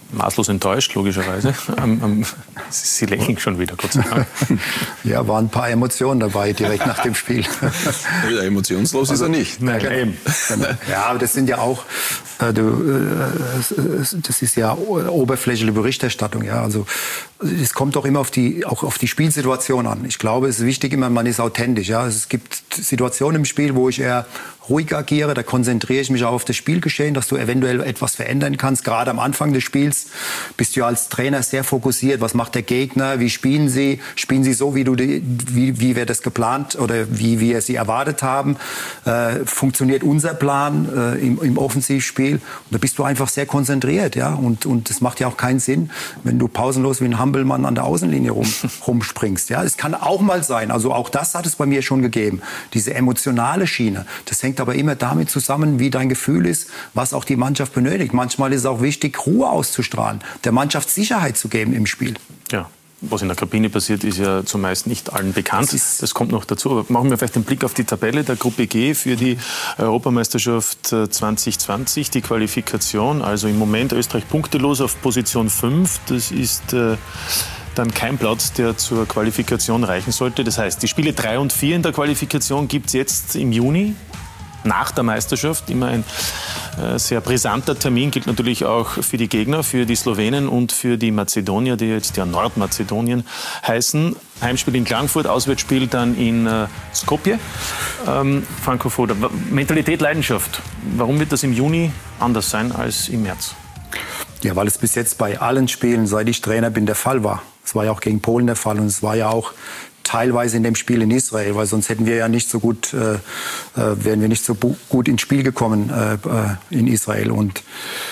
maßlos enttäuscht, logischerweise. ähm, ähm, Sie lächeln schon wieder, Gott sei Dank. Ja, waren ein paar Emotionen dabei direkt nach dem Spiel. Ja, emotionslos also, ist er nicht. Nein, eben. Ja, aber das sind ja auch, äh, du, äh, das ist ja oberflächliche Berichterstattung. Ja, also es kommt doch immer auf die, auch auf die Spielsituation an. Ich glaube, es ist wichtig immer, man ist authentisch. Ja, es gibt Situationen im Spiel, wo ich eher ruhig agiere, da konzentriere ich mich auch auf das Spielgeschehen, dass du eventuell etwas verändern kannst. Gerade am Anfang des Spiels bist du ja als Trainer sehr fokussiert. Was macht der Gegner? Wie spielen sie? Spielen sie so, wie, du die, wie, wie wir das geplant oder wie wir sie erwartet haben? Äh, funktioniert unser Plan äh, im, im Offensivspiel? Und da bist du einfach sehr konzentriert. Ja? Und, und das macht ja auch keinen Sinn, wenn du pausenlos wie ein Hampelmann an der Außenlinie rum, rumspringst. Ja? Das kann auch mal sein. Also auch das hat es bei mir schon gegeben. Diese emotionale Schiene. Das hängt aber immer damit zusammen, wie dein Gefühl ist, was auch die Mannschaft benötigt. Manchmal ist es auch wichtig, Ruhe auszustrahlen, der Mannschaft Sicherheit zu geben im Spiel. Ja, was in der Kabine passiert, ist ja zumeist nicht allen bekannt. Das, das kommt noch dazu. Aber machen wir vielleicht den Blick auf die Tabelle der Gruppe G für die Europameisterschaft zwanzig zwanzig, die Qualifikation. Also im Moment Österreich punktelos auf Position fünf. Das ist äh, dann kein Platz, der zur Qualifikation reichen sollte. Das heißt, die Spiele drei und vier in der Qualifikation gibt es jetzt im Juni, nach der Meisterschaft. Immer ein äh, sehr brisanter Termin, gilt natürlich auch für die Gegner, für die Slowenen und für die Mazedonier, die jetzt ja Nordmazedonien heißen. Heimspiel in Klagenfurt, Auswärtsspiel dann in äh, Skopje. Ähm, Franco Foda, Mentalität, Leidenschaft. Warum wird das im Juni anders sein als im März? Ja, weil es bis jetzt bei allen Spielen, seit ich Trainer bin, der Fall war. Es war ja auch gegen Polen der Fall und es war ja auch teilweise in dem Spiel in Israel, weil sonst hätten wir ja nicht so gut, äh, äh, wären wir nicht so gut ins Spiel gekommen äh, in Israel. Und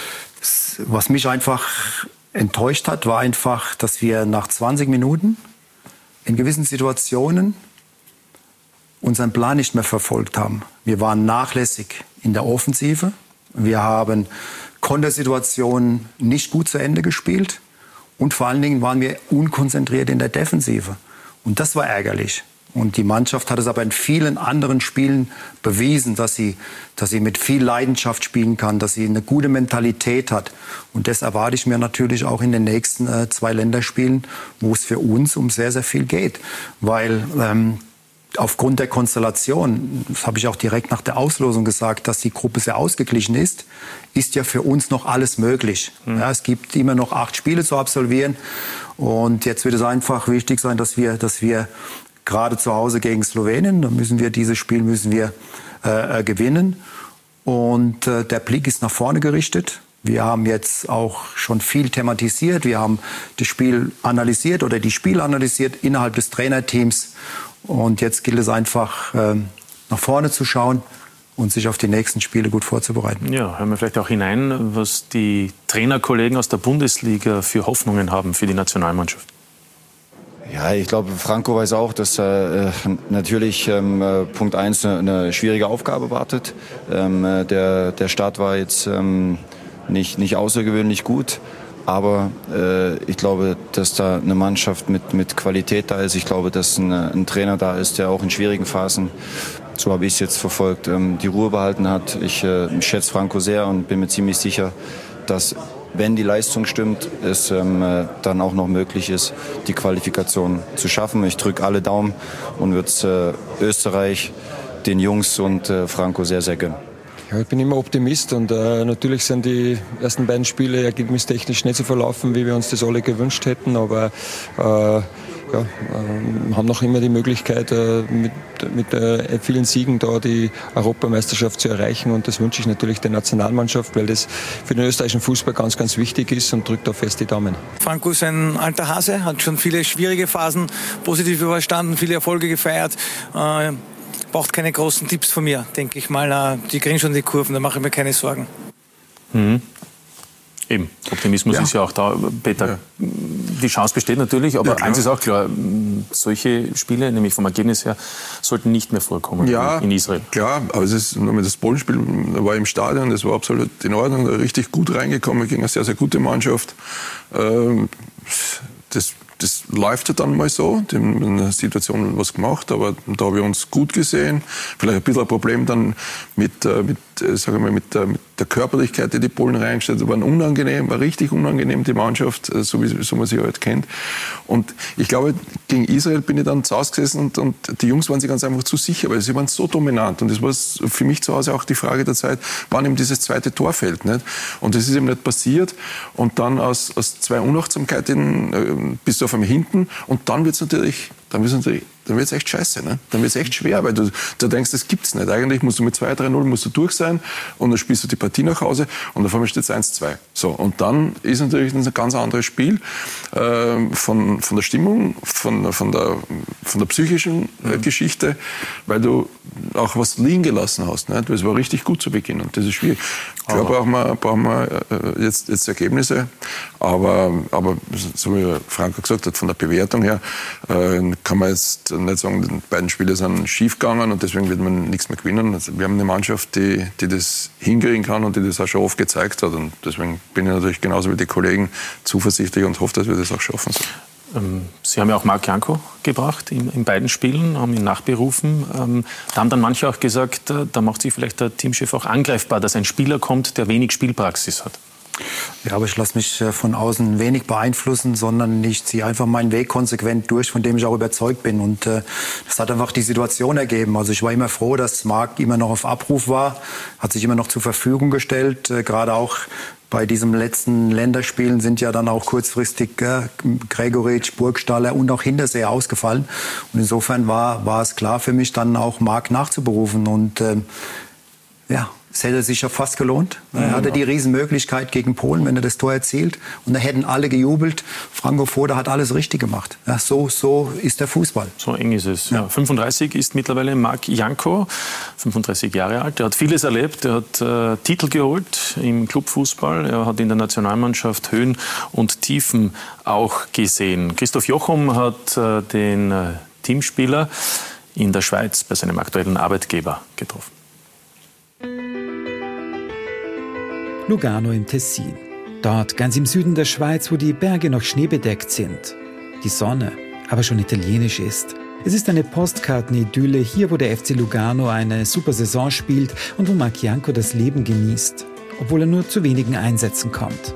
was mich einfach enttäuscht hat, war einfach, dass wir nach zwanzig Minuten in gewissen Situationen unseren Plan nicht mehr verfolgt haben. Wir waren nachlässig in der Offensive. Wir haben Kontersituationen nicht gut zu Ende gespielt. Und vor allen Dingen waren wir unkonzentriert in der Defensive. Und das war ärgerlich. Und die Mannschaft hat es aber in vielen anderen Spielen bewiesen, dass sie, dass sie mit viel Leidenschaft spielen kann, dass sie eine gute Mentalität hat. Und das erwarte ich mir natürlich auch in den nächsten äh, zwei Länderspielen, wo es für uns um sehr, sehr viel geht. Weil ähm, aufgrund der Konstellation, das habe ich auch direkt nach der Auslosung gesagt, dass die Gruppe sehr ausgeglichen ist, ist ja für uns noch alles möglich. Mhm. Ja, es gibt immer noch acht Spiele zu absolvieren. Und jetzt wird es einfach wichtig sein, dass wir, dass wir gerade zu Hause gegen Slowenien, da müssen wir dieses Spiel müssen wir äh, gewinnen. Und äh, der Blick ist nach vorne gerichtet. Wir haben jetzt auch schon viel thematisiert. Wir haben das Spiel analysiert oder die Spiele analysiert innerhalb des Trainerteams. Und jetzt gilt es einfach, äh, nach vorne zu schauen und sich auf die nächsten Spiele gut vorzubereiten. Ja, hören wir vielleicht auch hinein, was die Trainerkollegen aus der Bundesliga für Hoffnungen haben für die Nationalmannschaft. Ja, ich glaube, Franco weiß auch, dass äh, natürlich ähm, Punkt eins eine, eine schwierige Aufgabe wartet. Ähm, der, der Start war jetzt ähm, nicht, nicht außergewöhnlich gut. Aber äh, ich glaube, dass da eine Mannschaft mit, mit Qualität da ist. Ich glaube, dass ein, ein Trainer da ist, der auch in schwierigen Phasen, so habe ich es jetzt verfolgt, ähm, die Ruhe behalten hat. Ich äh, schätze Franco sehr und bin mir ziemlich sicher, dass, wenn die Leistung stimmt, es ähm, äh, dann auch noch möglich ist, die Qualifikation zu schaffen. Ich drücke alle Daumen und würde es äh, Österreich, den Jungs und äh, Franco sehr, sehr gönnen. Ja, ich bin immer Optimist und äh, natürlich sind die ersten beiden Spiele ergebnistechnisch nicht so verlaufen, wie wir uns das alle gewünscht hätten, aber äh, ja, äh, haben noch immer die Möglichkeit, äh, mit, mit äh, vielen Siegen da die Europameisterschaft zu erreichen und das wünsche ich natürlich der Nationalmannschaft, weil das für den österreichischen Fußball ganz, ganz wichtig ist und drückt da fest die Daumen. Franco ist ein alter Hase, hat schon viele schwierige Phasen positiv überstanden, viele Erfolge gefeiert. Äh, Braucht keine großen Tipps von mir, denke ich mal. Die kriegen schon die Kurven, da mache ich mir keine Sorgen. Mhm. Eben, Optimismus ja. ist ja auch da, Peter. Ja. Die Chance besteht natürlich, aber ja, eins ist auch klar, solche Spiele, nämlich vom Ergebnis her, sollten nicht mehr vorkommen ja, in Israel. Klar, aber es ist, das Polenspiel war im Stadion, das war absolut in Ordnung, richtig gut reingekommen, gegen eine sehr, sehr gute Mannschaft. Das Das läuft ja dann mal so, in der Situation was gemacht, aber da haben wir uns gut gesehen. Vielleicht ein bisschen ein Problem dann mit, mit, sagen wir, mit, mit der Körperlichkeit, die die Polen reingestellt haben, waren unangenehm, war richtig unangenehm, die Mannschaft, so wie so man sie halt kennt. Und ich glaube, gegen Israel bin ich dann zu Hause gesessen und, und die Jungs waren sich ganz einfach zu sicher, weil sie waren so dominant. Und das war für mich zu Hause auch die Frage der Zeit, wann eben dieses zweite Tor fällt. Nicht? Und das ist eben nicht passiert. Und dann aus, aus zwei Unachtsamkeiten äh, bist du auf einmal hinten und dann wird es natürlich, dann wird's natürlich dann wird es echt scheiße. Ne? Dann wird es echt schwer, weil du, du denkst, das gibt's nicht. Eigentlich musst du mit zwei drei null musst du durch sein und dann spielst du die Partie nach Hause und auf einmal steht es eins zwei. So, und dann ist natürlich ein ganz anderes Spiel äh, von, von der Stimmung, von, von, der, von der psychischen äh, mhm. Geschichte, weil du auch was liegen gelassen hast. Nicht? Es war richtig gut zu Beginn und das ist schwierig. Klar brauchen wir, brauchen wir äh, jetzt, jetzt Ergebnisse, aber, aber so wie Franco gesagt hat, von der Bewertung her äh, kann man jetzt nicht sagen, die beiden Spiele sind schief gegangen und deswegen wird man nichts mehr gewinnen. Also wir haben eine Mannschaft, die, die das hinkriegen kann und die das auch schon oft gezeigt hat. Und deswegen bin ich natürlich genauso wie die Kollegen zuversichtlich und hoffe, dass wir das auch schaffen. Sie haben ja auch Marc Janko gebracht in, in beiden Spielen, haben ihn nachberufen. Ähm, da haben dann manche auch gesagt, äh, da macht sich vielleicht der Teamchef auch angreifbar, dass ein Spieler kommt, der wenig Spielpraxis hat. Ja, aber ich lasse mich von außen wenig beeinflussen, sondern ich ziehe einfach meinen Weg konsequent durch, von dem ich auch überzeugt bin. Und äh, das hat einfach die Situation ergeben. Also ich war immer froh, dass Marc immer noch auf Abruf war, hat sich immer noch zur Verfügung gestellt. Äh, gerade auch bei diesem letzten Länderspielen sind ja dann auch kurzfristig äh, Gregoritsch, Burgstaller und auch Hinterseher ausgefallen. Und insofern war, war es klar für mich, dann auch Marc nachzuberufen. Und äh, ja, es hätte sich ja fast gelohnt. Er hatte die Riesenmöglichkeit gegen Polen, wenn er das Tor erzielt. Und da hätten alle gejubelt. Franco Foda hat alles richtig gemacht. Ja, so, so ist der Fußball. So eng ist es. Ja. Ja, fünfunddreißig ist mittlerweile Marc Janko, fünfunddreißig Jahre alt. Er hat vieles erlebt. Er hat äh, Titel geholt im Clubfußball. Er hat in der Nationalmannschaft Höhen und Tiefen auch gesehen. Christoph Jochum hat äh, den äh, Teamspieler in der Schweiz bei seinem aktuellen Arbeitgeber getroffen. Lugano im Tessin. Dort, ganz im Süden der Schweiz, wo die Berge noch schneebedeckt sind. Die Sonne aber schon italienisch ist. Es ist eine Postkartenidylle, hier wo der F C Lugano eine super Saison spielt und wo Marc Janko das Leben genießt, obwohl er nur zu wenigen Einsätzen kommt.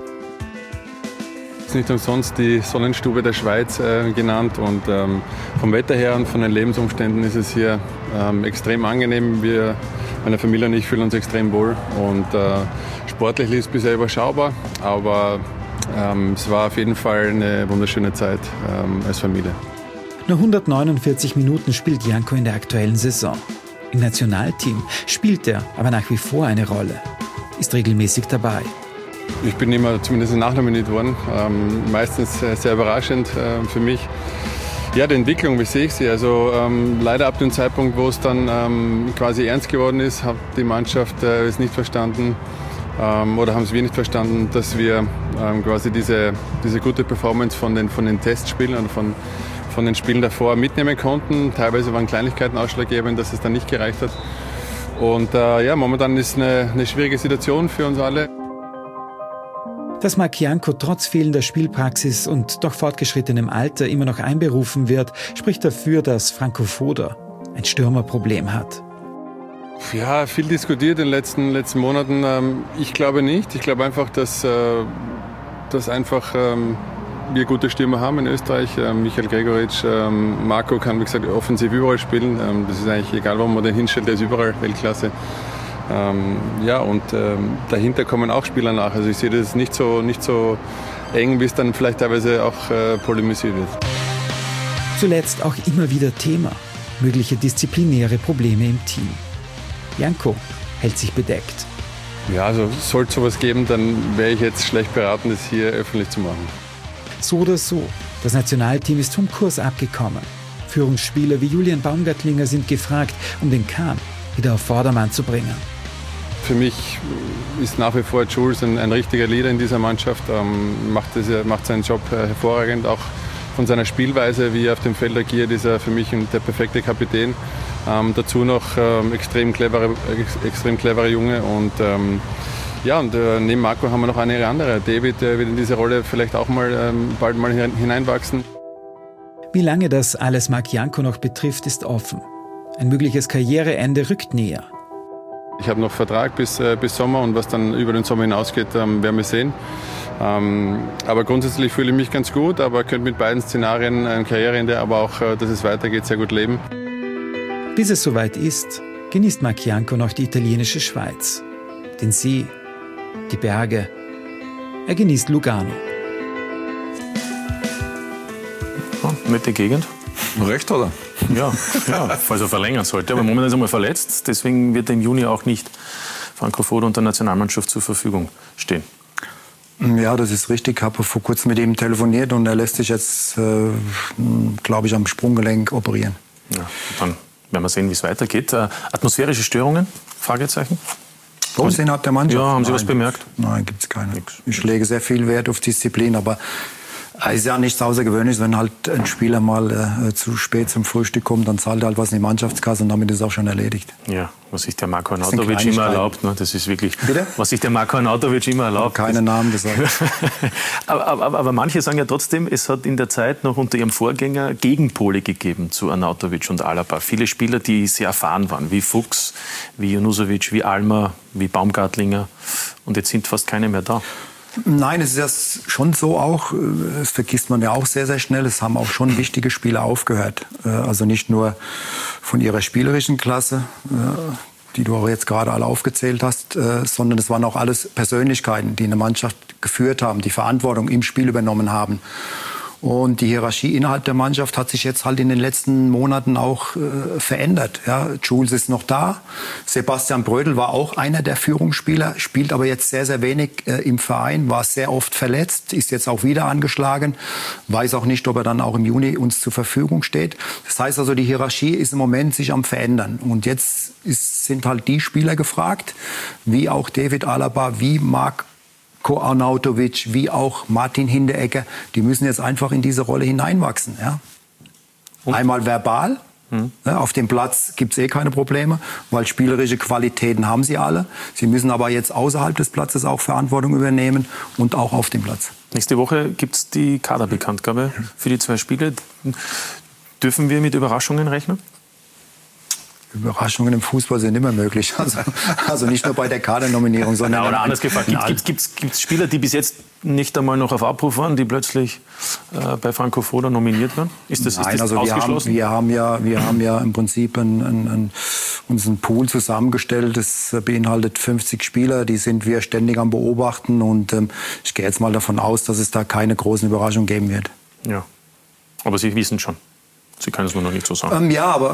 Es ist nicht umsonst die Sonnenstube der Schweiz äh, genannt und ähm, vom Wetter her und von den Lebensumständen ist es hier ähm, extrem angenehm. Wir, meine Familie und ich fühlen uns extrem wohl und äh, sportlich ist es bisher überschaubar, aber ähm, es war auf jeden Fall eine wunderschöne Zeit ähm, als Familie. Nur hundertneunundvierzig Minuten spielt Janko in der aktuellen Saison. Im Nationalteam spielt er aber nach wie vor eine Rolle, ist regelmäßig dabei. Ich bin immer zumindest nachnominiert worden, ähm, meistens sehr überraschend äh, für mich. Ja, die Entwicklung, wie sehe ich sie? Also ähm, leider ab dem Zeitpunkt, wo es dann ähm, quasi ernst geworden ist, hat die Mannschaft äh, es nicht verstanden ähm, oder haben es wir nicht verstanden, dass wir ähm, quasi diese, diese gute Performance von den, von den Testspielen und von, von den Spielen davor mitnehmen konnten. Teilweise waren Kleinigkeiten ausschlaggebend, dass es dann nicht gereicht hat. Und äh, ja, momentan ist eine, eine schwierige Situation für uns alle. Dass Marc Janko trotz fehlender Spielpraxis und doch fortgeschrittenem Alter immer noch einberufen wird, spricht dafür, dass Franco Foda ein Stürmerproblem hat. Ja, viel diskutiert in den letzten, letzten Monaten. Ich glaube nicht. Ich glaube einfach, dass, dass einfach wir gute Stürmer haben in Österreich. Michael Gregoritsch, Marco kann, wie gesagt, offensiv überall spielen. Das ist eigentlich egal, wo man den hinstellt, der ist überall Weltklasse. Ähm, ja, und ähm, dahinter kommen auch Spieler nach. Also ich sehe das nicht so, nicht so eng, wie es dann vielleicht teilweise auch äh, polemisiert wird. Zuletzt auch immer wieder Thema: mögliche disziplinäre Probleme im Team. Janko hält sich bedeckt. Ja, also sollte es sowas geben, dann wäre ich jetzt schlecht beraten, das hier öffentlich zu machen. So oder so, das Nationalteam ist vom Kurs abgekommen. Führungsspieler wie Julian Baumgartlinger sind gefragt, um den Kahn wieder auf Vordermann zu bringen. Für mich ist nach wie vor Jules ein, ein richtiger Leader in dieser Mannschaft, ähm, macht, das, macht seinen Job äh, hervorragend, auch von seiner Spielweise, wie er auf dem Feld agiert, ist er für mich der perfekte Kapitän. Ähm, dazu noch ähm, extrem clevere, ex, extrem clevere Junge und ähm, ja, und äh, neben Marco haben wir noch eine andere. David äh, wird in diese Rolle vielleicht auch mal ähm, bald mal hineinwachsen. Wie lange das alles Marc Janko noch betrifft, ist offen. Ein mögliches Karriereende rückt näher. Ich habe noch Vertrag bis, äh, bis Sommer und was dann über den Sommer hinausgeht, ähm, werden wir sehen. Ähm, aber grundsätzlich fühle ich mich ganz gut, aber könnte mit beiden Szenarien ein Karriereende, aber auch, äh, dass es weitergeht, sehr gut leben. Bis es soweit ist, genießt Marc Janko noch die italienische Schweiz, den See, die Berge. Er genießt Lugano. Ja, nette Gegend. Recht hat er. Ja, ja, falls er verlängern sollte. Aber momentan ist er mal verletzt. Deswegen wird er im Juni auch nicht Franco Foda und der Nationalmannschaft zur Verfügung stehen. Ja, das ist richtig. Ich habe vor kurzem mit ihm telefoniert und er lässt sich jetzt, äh, glaube ich, am Sprunggelenk operieren. Ja, dann werden wir sehen, wie es weitergeht. Äh, atmosphärische Störungen? Fragezeichen? Bei uns innerhalb der Mannschaft? Ja, haben Sie Nein, was bemerkt? Nein, gibt es keine. Nix. Ich lege sehr viel Wert auf Disziplin, aber es ist ja nichts Außergewöhnliches, wenn halt ein Spieler mal äh, zu spät zum Frühstück kommt, dann zahlt er halt was in die Mannschaftskasse und damit ist es auch schon erledigt. Ja, was sich der Marko Arnautovic immer erlaubt, ne? Das ist wirklich, Bitte? Was sich der Marko Arnautovic immer erlaubt. Keine Namen gesagt. aber, aber, aber manche sagen ja trotzdem, es hat in der Zeit noch unter ihrem Vorgänger Gegenpole gegeben zu Arnautovic und Alaba. Viele Spieler, die sehr erfahren waren, wie Fuchs, wie Junusovic, wie Almer, wie Baumgartlinger, und jetzt sind fast keine mehr da. Nein, es ist ja schon so auch, das vergisst man ja auch sehr, sehr schnell, es haben auch schon wichtige Spieler aufgehört. Also nicht nur von ihrer spielerischen Klasse, die du auch jetzt gerade alle aufgezählt hast, sondern es waren auch alles Persönlichkeiten, die eine Mannschaft geführt haben, die Verantwortung im Spiel übernommen haben. Und die Hierarchie innerhalb der Mannschaft hat sich jetzt halt in den letzten Monaten auch äh, verändert. Ja, Jules ist noch da. Sebastian Brödel war auch einer der Führungsspieler, spielt aber jetzt sehr, sehr wenig äh, im Verein, war sehr oft verletzt, ist jetzt auch wieder angeschlagen. Weiß auch nicht, ob er dann auch im Juni uns zur Verfügung steht. Das heißt also, die Hierarchie ist im Moment sich am Verändern. Und jetzt ist, sind halt die Spieler gefragt, wie auch David Alaba, wie Marc Arnautovic, wie auch Martin Hinteregger, die müssen jetzt einfach in diese Rolle hineinwachsen. Ja? Einmal verbal, mhm. ja, auf dem Platz gibt es eh keine Probleme, weil spielerische Qualitäten haben sie alle. Sie müssen aber jetzt außerhalb des Platzes auch Verantwortung übernehmen und auch auf dem Platz. Nächste Woche gibt es die Kaderbekanntgabe für die zwei Spiele. Dürfen wir mit Überraschungen rechnen? Überraschungen im Fußball sind immer möglich. Also, also nicht nur bei der Kadernominierung, sondern... Ja, oder anders gefragt, gibt es Spieler, die bis jetzt nicht einmal noch auf Abruf waren, die plötzlich äh, bei Franco Foda nominiert werden? Ist das, Nein, ist das also ausgeschlossen? Wir haben, wir, haben ja, wir haben ja im Prinzip einen, einen, unseren Pool zusammengestellt. Das beinhaltet fünfzig Spieler, die sind wir ständig am Beobachten. Und ähm, ich gehe jetzt mal davon aus, dass es da keine großen Überraschungen geben wird. Ja, aber Sie wissen schon. Sie können es nur noch nicht so sagen. Ähm, ja, aber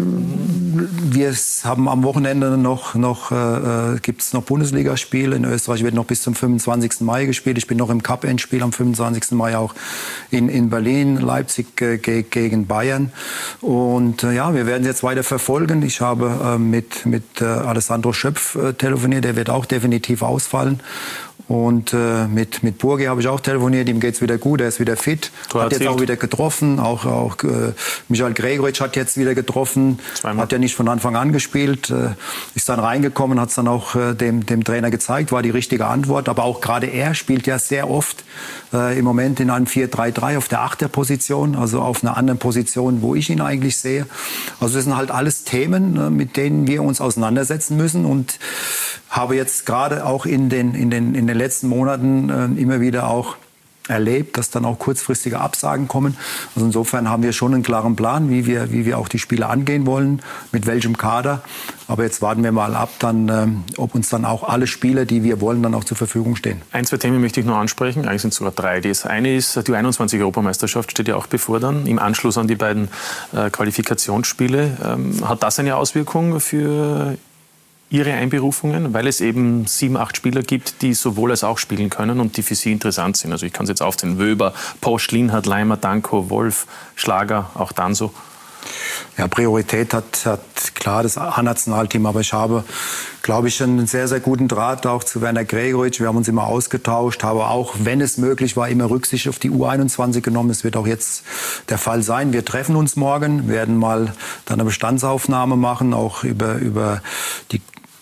wir haben am Wochenende noch, noch äh, gibt es noch Bundesligaspiele. In Österreich wird noch bis zum fünfundzwanzigsten Mai gespielt. Ich bin noch im Cup-Endspiel am fünfundzwanzigsten Mai auch in, in Berlin, Leipzig äh, ge gegen Bayern. Und äh, ja, wir werden jetzt weiter verfolgen. Ich habe äh, mit, mit äh, Alessandro Schöpf äh, telefoniert. Der wird auch definitiv ausfallen. Und äh, mit, mit Burgi habe ich auch telefoniert, ihm geht's wieder gut, er ist wieder fit, Tor hat jetzt erzählt. auch wieder getroffen, auch, auch äh, Michael Gregoritsch hat jetzt wieder getroffen, Zweimal. Hat ja nicht von Anfang an gespielt, äh, ist dann reingekommen, hat es dann auch äh, dem, dem Trainer gezeigt, war die richtige Antwort, aber auch gerade er spielt ja sehr oft äh, im Moment in einem vier drei drei auf der Achterposition, also auf einer anderen Position, wo ich ihn eigentlich sehe. Also das sind halt alles Themen, äh, mit denen wir uns auseinandersetzen müssen, und habe jetzt gerade auch in den, in den, in den letzten Monaten äh, immer wieder auch erlebt, dass dann auch kurzfristige Absagen kommen. Also insofern haben wir schon einen klaren Plan, wie wir, wie wir auch die Spiele angehen wollen, mit welchem Kader. Aber jetzt warten wir mal ab, dann, ähm, ob uns dann auch alle Spieler, die wir wollen, dann auch zur Verfügung stehen. Ein, zwei Themen möchte ich noch ansprechen. Eigentlich sind es sogar drei. Das eine ist, die U einundzwanzig Europameisterschaft steht ja auch bevor dann, im Anschluss an die beiden äh, Qualifikationsspiele. Ähm, hat das eine Auswirkung für Ihre Einberufungen, weil es eben sieben, acht Spieler gibt, die sowohl als auch spielen können und die für Sie interessant sind? Also ich kann es jetzt aufzählen: Wöber, Posch, Lienhardt, Leimer, Danko, Wolf, Schlager, auch Danso. Ja, Priorität hat, hat klar das A-Nationalteam, aber ich habe, glaube ich, einen sehr, sehr guten Draht auch zu Werner Gregoritsch. Wir haben uns immer ausgetauscht, habe auch, wenn es möglich war, immer Rücksicht auf die U einundzwanzig genommen. Es wird auch jetzt der Fall sein. Wir treffen uns morgen, werden mal dann eine Bestandsaufnahme machen, auch über, über die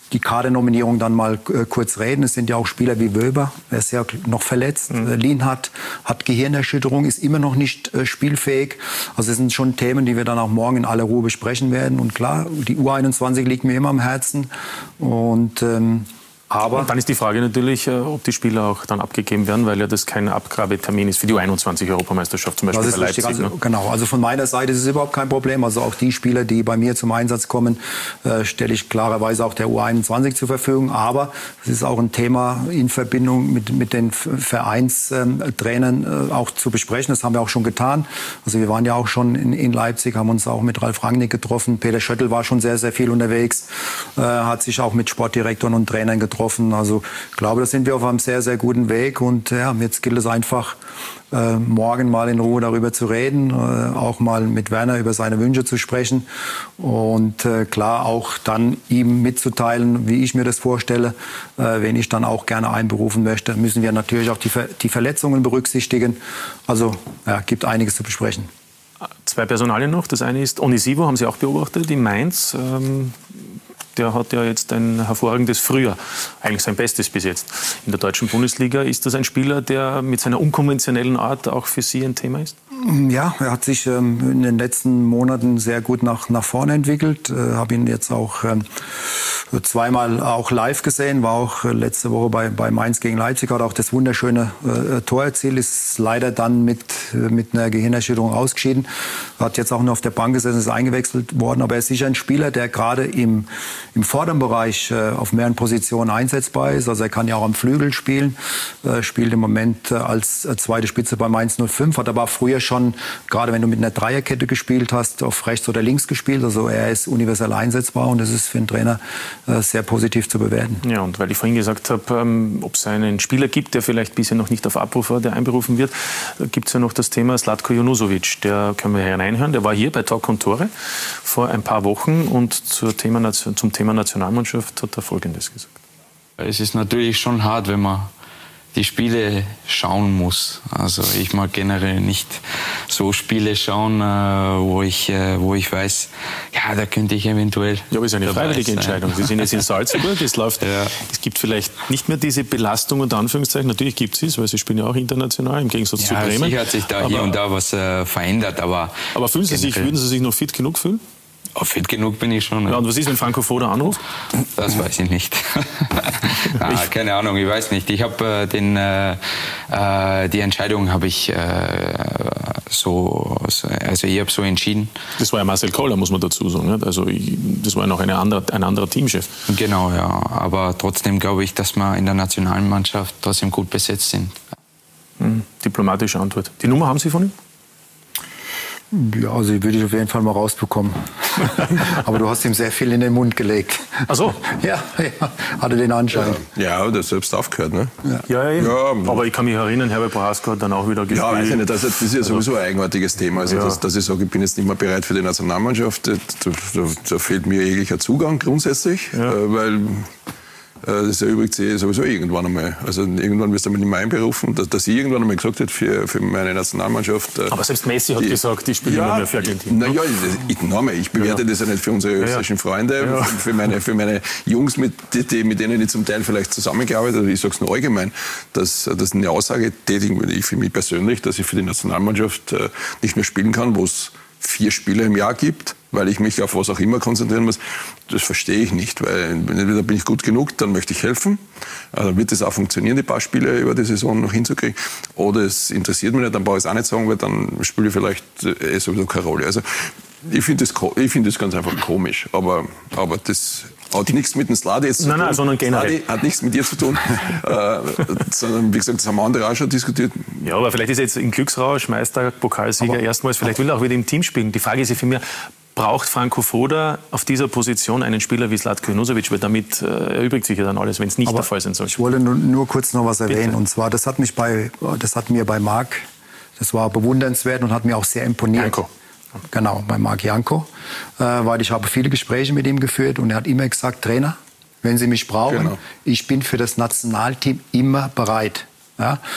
die Kadernominierung dann mal äh, kurz reden. Es sind ja auch Spieler wie Wöber, er ist ja noch verletzt. Mhm. Äh, Lienhardt hat Gehirnerschütterung, ist immer noch nicht äh, spielfähig. Also es sind schon Themen, die wir dann auch morgen in aller Ruhe besprechen werden. Und klar, die U einundzwanzig liegt mir immer am Herzen. Und ähm, Aber und dann ist die Frage natürlich, ob die Spieler auch dann abgegeben werden, weil ja das kein Abgabetermin ist für die U einundzwanzig-Europameisterschaft zum Beispiel bei Leipzig. Also, ne? Genau, also von meiner Seite ist es überhaupt kein Problem. Also auch die Spieler, die bei mir zum Einsatz kommen, äh, stelle ich klarerweise auch der U einundzwanzig zur Verfügung. Aber es ist auch ein Thema in Verbindung mit, mit den Vereinstrainern äh, auch zu besprechen. Das haben wir auch schon getan. Also wir waren ja auch schon in, in Leipzig, haben uns auch mit Ralf Rangnick getroffen. Peter Schöttl war schon sehr, sehr viel unterwegs, äh, hat sich auch mit Sportdirektoren und Trainern getroffen. Also ich glaube, da sind wir auf einem sehr, sehr guten Weg. Und ja, jetzt gilt es einfach, äh, morgen mal in Ruhe darüber zu reden, äh, auch mal mit Werner über seine Wünsche zu sprechen und äh, klar auch dann ihm mitzuteilen, wie ich mir das vorstelle, äh, wen ich dann auch gerne einberufen möchte. Müssen wir natürlich auch die, Ver die Verletzungen berücksichtigen. Also ja, gibt einiges zu besprechen. Zwei Personalien noch. Das eine ist Onisivo, haben Sie auch beobachtet, in Mainz. Ähm Der hat ja jetzt ein hervorragendes Frühjahr, eigentlich sein Bestes bis jetzt in der deutschen Bundesliga. Ist das ein Spieler, der mit seiner unkonventionellen Art auch für Sie ein Thema ist? Ja, er hat sich ähm, in den letzten Monaten sehr gut nach, nach vorne entwickelt. Ich äh, habe ihn jetzt auch ähm, zweimal auch live gesehen, war auch äh, letzte Woche bei, bei Mainz gegen Leipzig, hat auch das wunderschöne äh, Tor erzielt, ist leider dann mit, äh, mit einer Gehirnerschütterung ausgeschieden. Hat jetzt auch nur auf der Bank gesessen, ist eingewechselt worden, aber er ist sicher ein Spieler, der gerade im, im vorderen Bereich äh, auf mehreren Positionen einsetzbar ist. Also er kann ja auch am Flügel spielen, äh, spielt im Moment äh, als äh, zweite Spitze bei Mainz null fünf, hat aber früher schon, gerade wenn du mit einer Dreierkette gespielt hast, auf rechts oder links gespielt. Also er ist universell einsetzbar und das ist für einen Trainer äh, sehr positiv zu bewerten. Ja, und weil ich vorhin gesagt habe, ähm, ob es einen Spieler gibt, der vielleicht bisher noch nicht auf Abruf war, der einberufen wird, äh, gibt es ja noch das Thema Zlatko Junusovic. Der können wir hineinhören. Der war hier bei Talk und Tore vor ein paar Wochen und zur Thema, zum Thema Nationalmannschaft hat er Folgendes gesagt. Es ist natürlich schon hart, wenn man die Spiele schauen muss. Also ich mag generell nicht so Spiele schauen, wo ich, wo ich weiß, ja, da könnte ich eventuell. Ja, aber es ist eine freiwillige Entscheidung. Sie sind jetzt in Salzburg, es läuft. Ja. Es gibt vielleicht nicht mehr diese Belastung unter Anführungszeichen. Natürlich gibt es es, weil Sie spielen ja auch international im Gegensatz ja, zu Bremen. Sicher hat sich da aber, hier und da was äh, verändert, aber. Aber fühlen Sie sich, würden Sie sich noch fit genug fühlen? Oh, fit genug bin ich schon. Ja, und was ist, wenn Franco Foda anruft? Das weiß ich nicht. ah, keine Ahnung, ich weiß nicht. Ich habe äh, den äh, äh, die Entscheidung habe ich äh, so, also ich habe so entschieden. Das war ja Marcel Koller, muss man dazu sagen. Nicht? Also ich, das war ja noch eine andere, ein anderer Teamchef. Genau, ja. Aber trotzdem glaube ich, dass wir in der Nationalmannschaft trotzdem gut besetzt sind. Hm, diplomatische Antwort. Die Nummer haben Sie von ihm? Ja, also die würde ich auf jeden Fall mal rausbekommen. Aber du hast ihm sehr viel in den Mund gelegt. Ach so? Ja, ja, hatte den Anschein. Ja, ja, hat er selbst aufgehört, ne? Ja, ja, ja. ja. Aber ich kann mich erinnern, Herbert Prohaska hat dann auch wieder gespielt. Ja, weiß ich nicht. Das ist ja sowieso ein eigenartiges Thema. Also, ja. dass, dass ich sage, ich bin jetzt nicht mehr bereit für die Nationalmannschaft, da, da, da fehlt mir jeglicher Zugang grundsätzlich, ja. weil... Das erübrigt sich sowieso irgendwann einmal. Also irgendwann wirst du damit nicht mehr einberufen, dass, dass ich irgendwann einmal gesagt habe, für, für meine Nationalmannschaft... Aber selbst Messi hat die, gesagt, ich spiele ja, nicht mehr für Argentinien. Naja, ich, ich, ich bewerte ja. das ja nicht für unsere österreichischen ja. Freunde, ja. Für, meine, für meine Jungs, mit, die, mit denen ich zum Teil vielleicht zusammengearbeitet habe. Ich sage es nur allgemein, dass das eine Aussage tätigen würde ich für mich persönlich, dass ich für die Nationalmannschaft nicht mehr spielen kann, wo es vier Spiele im Jahr gibt, weil ich mich auf was auch immer konzentrieren muss, das verstehe ich nicht, weil entweder bin ich gut genug, dann möchte ich helfen, dann wird es auch funktionieren, die paar Spiele über die Saison noch hinzukriegen, oder es interessiert mich nicht, dann brauche ich es auch nicht sagen, weil dann spiele ich vielleicht eh sowieso keine Rolle. Also ich finde das, ich find das ganz einfach komisch, aber, aber das hat nichts mit dem Slade jetzt zu nein, tun. Nein, sondern generell. Slade hat nichts mit dir zu tun, äh, sondern wie gesagt, das haben andere auch schon diskutiert. Ja, aber vielleicht ist er jetzt in Glücksrausch, Meister, Pokalsieger aber, erstmals, vielleicht will er auch wieder im Team spielen. Die Frage ist ja für mich, braucht Franco Foda auf dieser Position einen Spieler wie Zlatko Junusovic, weil damit äh, erübrigt sich ja dann alles, wenn es nicht aber der Fall sein soll. Ich wollte nur, nur kurz noch was erwähnen. Bitte. Und zwar, das hat mich bei, das hat mir bei Marc, das war bewundernswert und hat mir auch sehr imponiert. Janko. Genau, bei Marc Janko, äh, weil ich habe viele Gespräche mit ihm geführt und er hat immer gesagt, Trainer, wenn Sie mich brauchen, genau. ich bin für das Nationalteam immer bereit. Ja?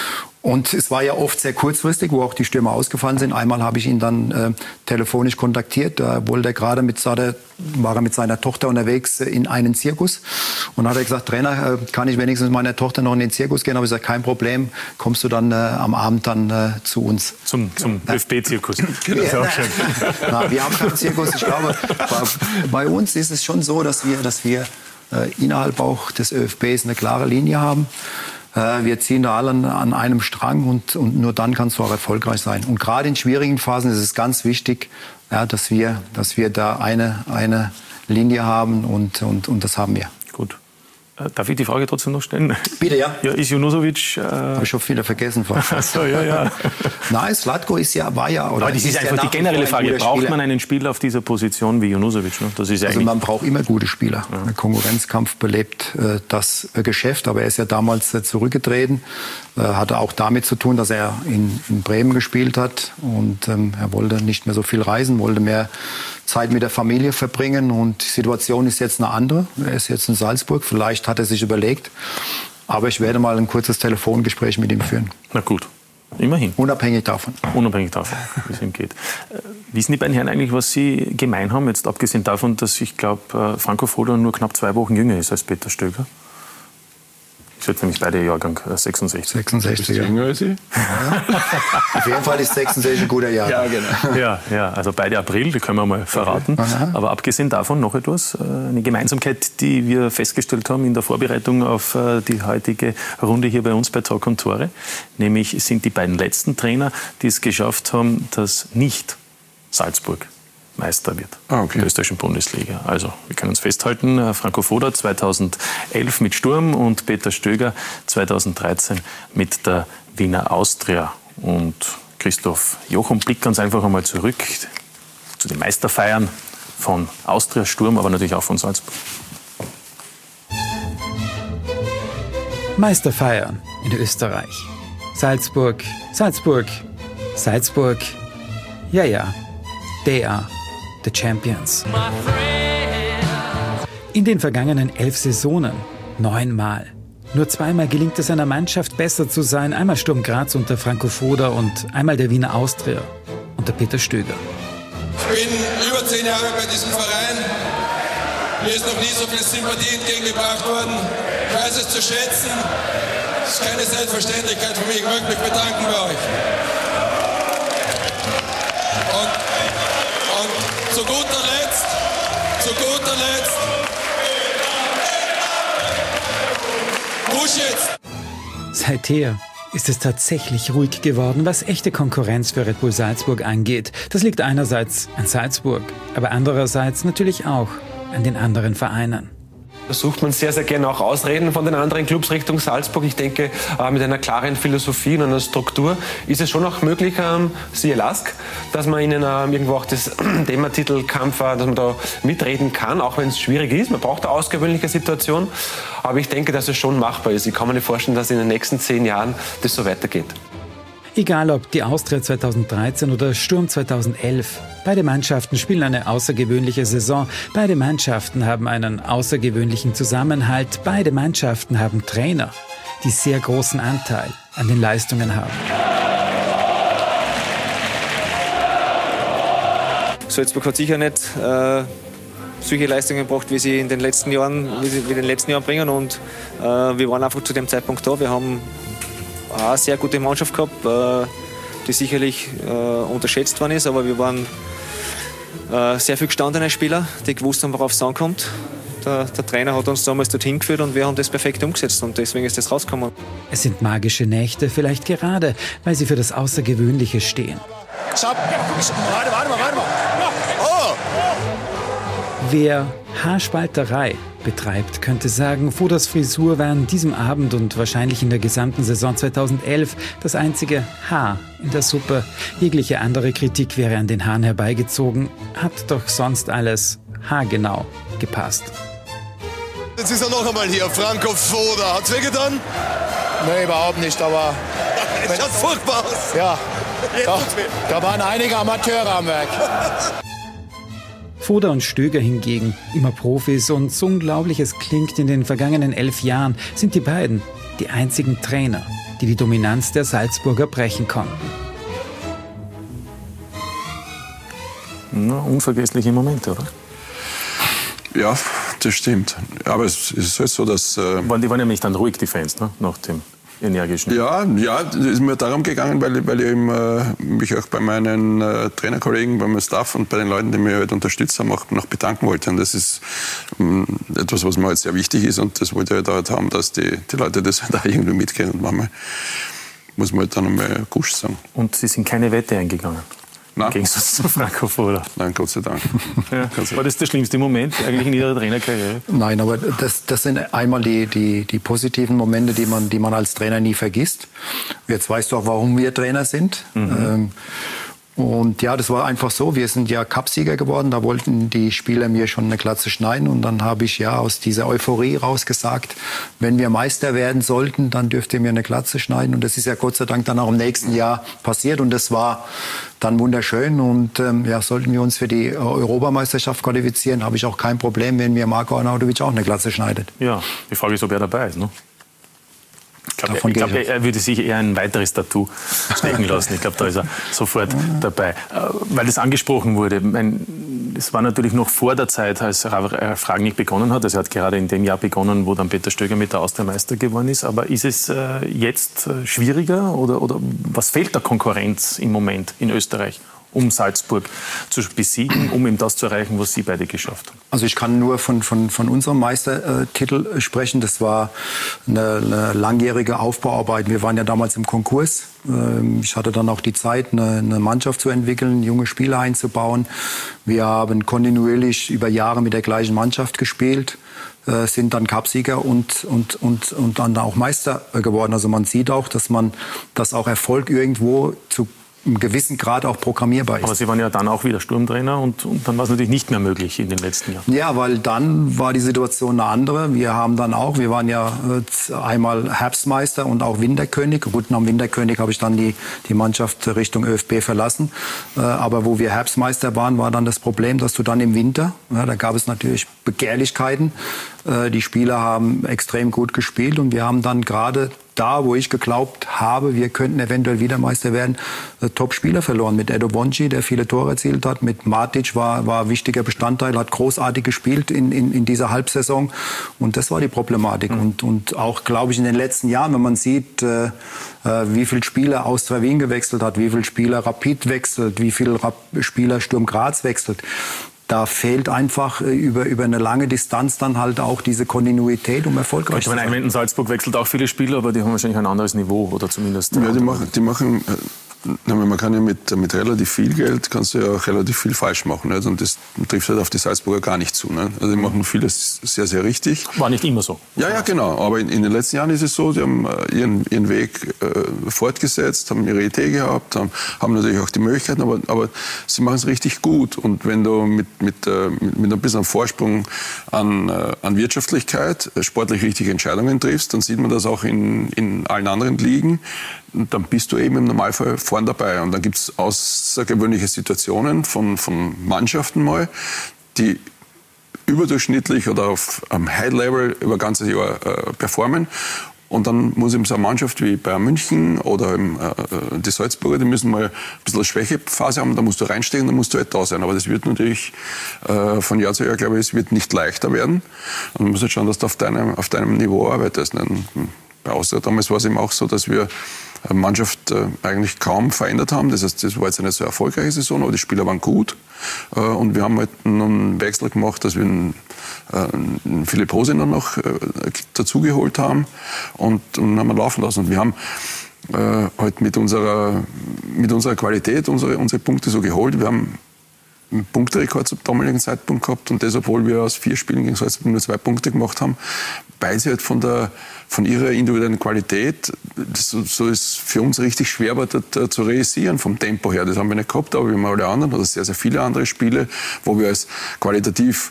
Und es war ja oft sehr kurzfristig, wo auch die Stürmer ausgefallen sind. Einmal habe ich ihn dann äh, telefonisch kontaktiert. Da wollte er gerade mit seiner, war er mit seiner Tochter unterwegs äh, in einen Zirkus. Und dann hat er gesagt, Trainer, äh, kann ich wenigstens mit meiner Tochter noch in den Zirkus gehen? Aber ich gesagt, kein Problem, kommst du dann äh, am Abend dann äh, zu uns. Zum, zum ja. F B-Zirkus. Genau. Ja, na, wir haben keinen Zirkus. Ich glaube, bei, bei uns ist es schon so, dass wir, dass wir äh, innerhalb auch des ÖFBs eine klare Linie haben. Wir ziehen da alle an einem Strang und, und nur dann kannst du auch erfolgreich sein. Und gerade in schwierigen Phasen ist es ganz wichtig, ja, dass wir, dass wir da eine, eine Linie haben und, und, und das haben wir. Gut. Darf ich die Frage trotzdem noch stellen? Bitte, ja. Ja, ist Junuzovic... Äh Habe ich schon viele vergessen. so, ja, ja. Nein, Zlatko ist ja, war ja... Oder Aber das ist, ist einfach die generelle Frage. Braucht Spieler. man einen Spieler auf dieser Position wie Junuzovic? Ne? Das ist also man braucht immer gute Spieler. Ja. Der Konkurrenzkampf belebt äh, das äh, Geschäft. Aber er ist ja damals äh, zurückgetreten. Äh, hatte auch damit zu tun, dass er in, in Bremen gespielt hat. Und ähm, er wollte nicht mehr so viel reisen, wollte mehr Zeit mit der Familie verbringen. Und die Situation ist jetzt eine andere. Er ist jetzt in Salzburg. Vielleicht hat er sich überlegt. Aber ich werde mal ein kurzes Telefongespräch mit ihm führen. Na gut, immerhin. Unabhängig davon. Unabhängig davon, wie es ihm geht. Äh, wissen die beiden Herren eigentlich, was sie gemein haben? Jetzt abgesehen davon, dass ich glaube, Franco Foda nur knapp zwei Wochen jünger ist als Peter Stöger. Ich jetzt nämlich beide Jahrgang sechsundsechzig. sechsundsechzig, ja. Jünger als ich? Ja. Auf jeden Fall ist sechsundsechzig ein guter Jahr. Ja, genau. Ja, ja, also beide April, die können wir mal verraten. Okay. Aber abgesehen davon noch etwas, eine Gemeinsamkeit, die wir festgestellt haben in der Vorbereitung auf die heutige Runde hier bei uns bei Talk und Tore. Nämlich sind die beiden letzten Trainer, die es geschafft haben, dass nicht Salzburg Meister wird ah, okay. in der österreichischen Bundesliga. Also, wir können uns festhalten, Franco Foda zweitausendelf mit Sturm und Peter Stöger zweitausenddreizehn mit der Wiener Austria. Und Christoph Jochum blickt ganz einfach einmal zurück zu den Meisterfeiern von Austria, Sturm, aber natürlich auch von Salzburg. Meisterfeiern in Österreich. Salzburg, Salzburg, Salzburg. Ja, ja, they are the champions. In den vergangenen elf Saisonen neunmal. Nur zweimal gelingt es einer Mannschaft besser zu sein. Einmal Sturm Graz unter Franco Foda und einmal der Wiener Austria unter Peter Stöger. Ich bin über zehn Jahre bei diesem Verein. Mir ist noch nie so viel Sympathie entgegengebracht worden. Ich weiß es zu schätzen. Es ist keine Selbstverständlichkeit für mich. Ich möchte mich bedanken bei euch. Und, und zu guter Letzt, zu guter Letzt, Push jetzt! Seither ist es tatsächlich ruhig geworden, was echte Konkurrenz für Red Bull Salzburg angeht. Das liegt einerseits an Salzburg, aber andererseits natürlich auch an den anderen Vereinen. Da sucht man sehr, sehr gerne auch Ausreden von den anderen Clubs Richtung Salzburg. Ich denke, mit einer klaren Philosophie und einer Struktur ist es schon auch möglich, siehe Lask, dass man ihnen irgendwo auch das Thema Titelkampf, dass man da mitreden kann, auch wenn es schwierig ist. Man braucht eine außergewöhnliche Situation. Aber ich denke, dass es schon machbar ist. Ich kann mir nicht vorstellen, dass in den nächsten zehn Jahren das so weitergeht. Egal ob die Austria zweitausenddreizehn oder Sturm zweitausendelf, beide Mannschaften spielen eine außergewöhnliche Saison. Beide Mannschaften haben einen außergewöhnlichen Zusammenhalt. Beide Mannschaften haben Trainer, die sehr großen Anteil an den Leistungen haben. Salzburg hat sicher nicht äh, solche Leistungen gebracht, wie sie in den letzten Jahren, wie sie in den letzten Jahren bringen. Und äh, wir waren einfach zu dem Zeitpunkt da. Wir haben eine sehr gute Mannschaft gehabt, die sicherlich unterschätzt worden ist, aber wir waren sehr viel gestandene Spieler, die gewusst haben, worauf es ankommt. Der, der Trainer hat uns damals dorthin geführt und wir haben das perfekt umgesetzt und deswegen ist das rausgekommen. Es sind magische Nächte, vielleicht gerade, weil sie für das Außergewöhnliche stehen. Stopp! Warte, warte mal, warte mal! Oh! Wer Haarspalterei betreibt, könnte sagen, Fodas Frisur war an diesem Abend und wahrscheinlich in der gesamten Saison zweitausendelf das einzige Haar in der Suppe. Jegliche andere Kritik wäre an den Haaren herbeigezogen, hat doch sonst alles haargenau gepasst. Jetzt ist er noch einmal hier, Franco Foda. Hat's wehgetan? Nee, überhaupt nicht, aber... Es schaut furchtbar aus. Ja, Jetzt da, tut's weh. da waren einige Amateure am Werk. Foda und Stöger hingegen, immer Profis und so unglaublich es klingt, in den vergangenen elf Jahren sind die beiden die einzigen Trainer, die die Dominanz der Salzburger brechen konnten. Na, unvergessliche Momente, oder? Ja, das stimmt. Aber es ist halt so, dass... Äh die waren ja nicht dann ruhig, die Fans, ne? Nach dem energischen... Ja, ja, es ist mir darum gegangen, weil, ich, weil ich eben, äh, mich auch bei meinen äh, Trainerkollegen, bei meinem Staff und bei den Leuten, die mich halt unterstützt haben, auch noch bedanken wollte. Und das ist ähm, etwas, was mir halt sehr wichtig ist. Und das wollte ich halt haben, dass die, die Leute das halt auch irgendwie mitkriegen. Und manchmal muss man halt dann einmal Gusch sagen. Und Sie sind keine Wette eingegangen? Nein. Im Gegensatz zu Franco Foda. Nein, Gott sei Dank. Ja. War das der schlimmste Moment eigentlich in Ihrer Trainerkarriere? Nein, aber das, das sind einmal die, die, die positiven Momente, die man, die man als Trainer nie vergisst. Jetzt weißt du auch, warum wir Trainer sind. Mhm. Ähm, Und ja, das war einfach so. Wir sind ja Cupsieger geworden. Da wollten die Spieler mir schon eine Glatze schneiden. Und dann habe ich ja aus dieser Euphorie rausgesagt, wenn wir Meister werden sollten, dann dürft ihr mir eine Glatze schneiden. Und das ist ja Gott sei Dank dann auch im nächsten Jahr passiert. Und das war dann wunderschön. Und ähm, ja, sollten wir uns für die Europameisterschaft qualifizieren, habe ich auch kein Problem, wenn mir Marko Arnautovic auch eine Glatze schneidet. Ja, die Frage ist, ob er dabei ist, ne? Ich glaube, glaub, er würde sich eher ein weiteres Tattoo stecken lassen. Ich glaube, da ist er sofort dabei. Weil das angesprochen wurde, es war natürlich noch vor der Zeit, als Ralf Rangnick begonnen hat. Also er hat gerade in dem Jahr begonnen, wo dann Peter Stöger mit der Austria Meister geworden ist. Aber ist es jetzt schwieriger oder, oder was fehlt der Konkurrenz im Moment in Österreich, um Salzburg zu besiegen, um eben das zu erreichen, was Sie beide geschafft haben? Also ich kann nur von, von, von unserem Meistertitel sprechen. Das war eine, eine langjährige Aufbauarbeit. Wir waren ja damals im Konkurs. Ich hatte dann auch die Zeit, eine, eine Mannschaft zu entwickeln, junge Spieler einzubauen. Wir haben kontinuierlich über Jahre mit der gleichen Mannschaft gespielt, sind dann Cupsieger und, und, und, und dann auch Meister geworden. Also man sieht auch, dass man, dass auch Erfolg irgendwo zu einem gewissen Grad auch programmierbar ist. Aber Sie waren ja dann auch wieder Sturmtrainer und, und dann war es natürlich nicht mehr möglich in den letzten Jahren. Ja, weil dann war die Situation eine andere. Wir haben dann auch, wir waren ja einmal Herbstmeister und auch Winterkönig. Gut, nach dem Winterkönig habe ich dann die, die Mannschaft Richtung ÖFB verlassen. Aber wo wir Herbstmeister waren, war dann das Problem, dass du dann im Winter, ja, da gab es natürlich Begehrlichkeiten. Die Spieler haben extrem gut gespielt und wir haben dann gerade da, wo ich geglaubt habe, wir könnten eventuell wieder Meister werden, Top-Spieler verloren. Mit Edo Bonci, der viele Tore erzielt hat. Mit Matic war, war wichtiger Bestandteil, hat großartig gespielt in, in, in dieser Halbsaison. Und das war die Problematik. Mhm. Und, und auch, glaube ich, in den letzten Jahren, wenn man sieht, äh, wie viele Spieler Austria Wien gewechselt hat, wie viele Spieler Rapid wechselt, wie viele Spieler Sturm Graz wechselt. Da fehlt einfach über, über eine lange Distanz dann halt auch diese Kontinuität, um erfolgreich zu sein. Ich meine, Salzburg wechselt auch viele Spieler, aber die haben wahrscheinlich ein anderes Niveau oder zumindest... Ja, die machen, die machen man kann ja mit, mit relativ viel Geld kannst du ja auch relativ viel falsch machen. Nicht? Und das trifft halt auf die Salzburger gar nicht zu. Nicht? Also die machen vieles sehr, sehr richtig. War nicht immer so. Ja, ja, genau. Aber in, in den letzten Jahren ist es so, die haben ihren, ihren Weg äh, fortgesetzt, haben ihre Idee gehabt, haben, haben natürlich auch die Möglichkeiten, aber, aber sie machen es richtig gut. Und wenn du mit, mit, äh, mit, mit ein bisschen Vorsprung an, äh, an Wirtschaftlichkeit sportlich richtige Entscheidungen triffst, dann sieht man das auch in, in allen anderen Ligen. Und dann bist du eben im Normalfall vorn dabei. Und dann gibt es außergewöhnliche Situationen von, von Mannschaften mal, die überdurchschnittlich oder auf einem High-Level über ein ganzes Jahr äh, performen. Und dann muss eben so eine Mannschaft wie Bayern München oder eben, äh, die Salzburger, die müssen mal ein bisschen eine Schwächephase haben, da musst du reinstecken, da musst du halt da sein. Aber das wird natürlich äh, von Jahr zu Jahr, glaube ich, es wird nicht leichter werden. Und du musst halt schauen, dass du auf deinem, auf deinem Niveau arbeitest. Bei Austria damals war es eben auch so, dass wir eine Mannschaft äh, eigentlich kaum verändert haben. Das heißt, das war jetzt eine nicht so erfolgreiche Saison, aber die Spieler waren gut. Äh, und wir haben halt einen Wechsel gemacht, dass wir einen, äh, einen Philipp Hosiner noch äh, dazugeholt haben und, und haben wir laufen lassen. Und wir haben äh, halt mit unserer, mit unserer Qualität unsere, unsere Punkte so geholt. Wir haben einen Punkterekord zum damaligen Zeitpunkt gehabt und das, obwohl wir aus vier Spielen gegen Salzburg nur zwei Punkte gemacht haben, weil sie halt von, der, von ihrer individuellen Qualität, so, so ist für uns richtig schwer war, das zu realisieren vom Tempo her. Das haben wir nicht gehabt, aber wir haben alle anderen, oder sehr, sehr viele andere Spiele, wo wir als qualitativ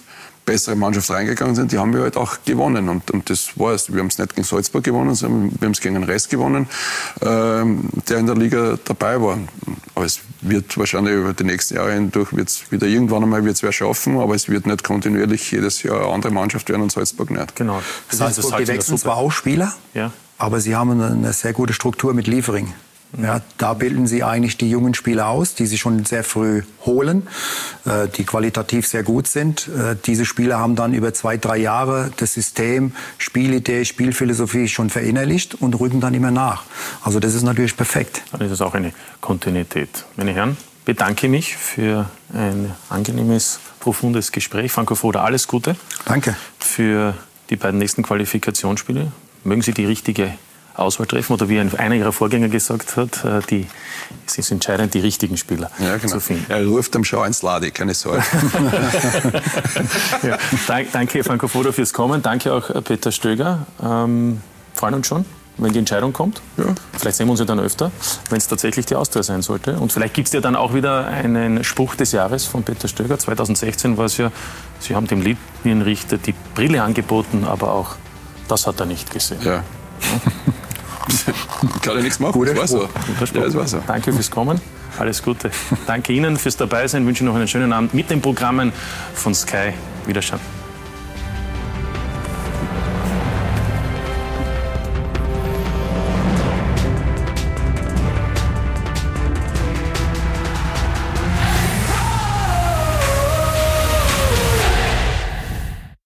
bessere Mannschaft reingegangen sind, die haben wir halt auch gewonnen. Und, und das war es. Wir haben es nicht gegen Salzburg gewonnen, sondern wir haben es gegen den Rest gewonnen, ähm, der in der Liga dabei war. Aber es wird wahrscheinlich über die nächsten Jahre hindurch wird's wieder irgendwann einmal wird's wer schaffen, aber es wird nicht kontinuierlich jedes Jahr eine andere Mannschaft werden und Salzburg nicht. Genau. Das Salzburg, die wechseln zwar auch Spieler, ja. aber sie haben eine, eine sehr gute Struktur mit Liefering. Ja, da bilden sie eigentlich die jungen Spieler aus, die sie schon sehr früh holen, äh, die qualitativ sehr gut sind. Äh, diese Spieler haben dann über zwei, drei Jahre das System, Spielidee, Spielphilosophie schon verinnerlicht und rücken dann immer nach. Also das ist natürlich perfekt. Dann ist es auch eine Kontinuität. Meine Herren, bedanke mich für ein angenehmes, profundes Gespräch. Franco Foda, alles Gute. Danke. Für die beiden nächsten Qualifikationsspiele. Mögen Sie die richtige Auswahl treffen oder wie einer Ihrer Vorgänger gesagt hat, die, es ist entscheidend, die richtigen Spieler ja, genau. zu finden. Er ruft am Schau ins Lade, keine Sorge. ja, danke Franco Foda fürs Kommen, danke auch Peter Stöger. Ähm, freuen uns schon, wenn die Entscheidung kommt. Ja. Vielleicht sehen wir uns ja dann öfter, wenn es tatsächlich die Austria sein sollte. Und vielleicht gibt es ja dann auch wieder einen Spruch des Jahres von Peter Stöger. zwanzig sechzehn war es ja, Sie haben dem Linienrichter die Brille angeboten, aber auch das hat er nicht gesehen. Ja. Kann ja nichts machen, Guter das war so. Ja, das war so. Danke fürs Kommen, alles Gute. Danke Ihnen fürs Dabeisein, wünsche noch einen schönen Abend mit den Programmen von Sky. Wiederschauen.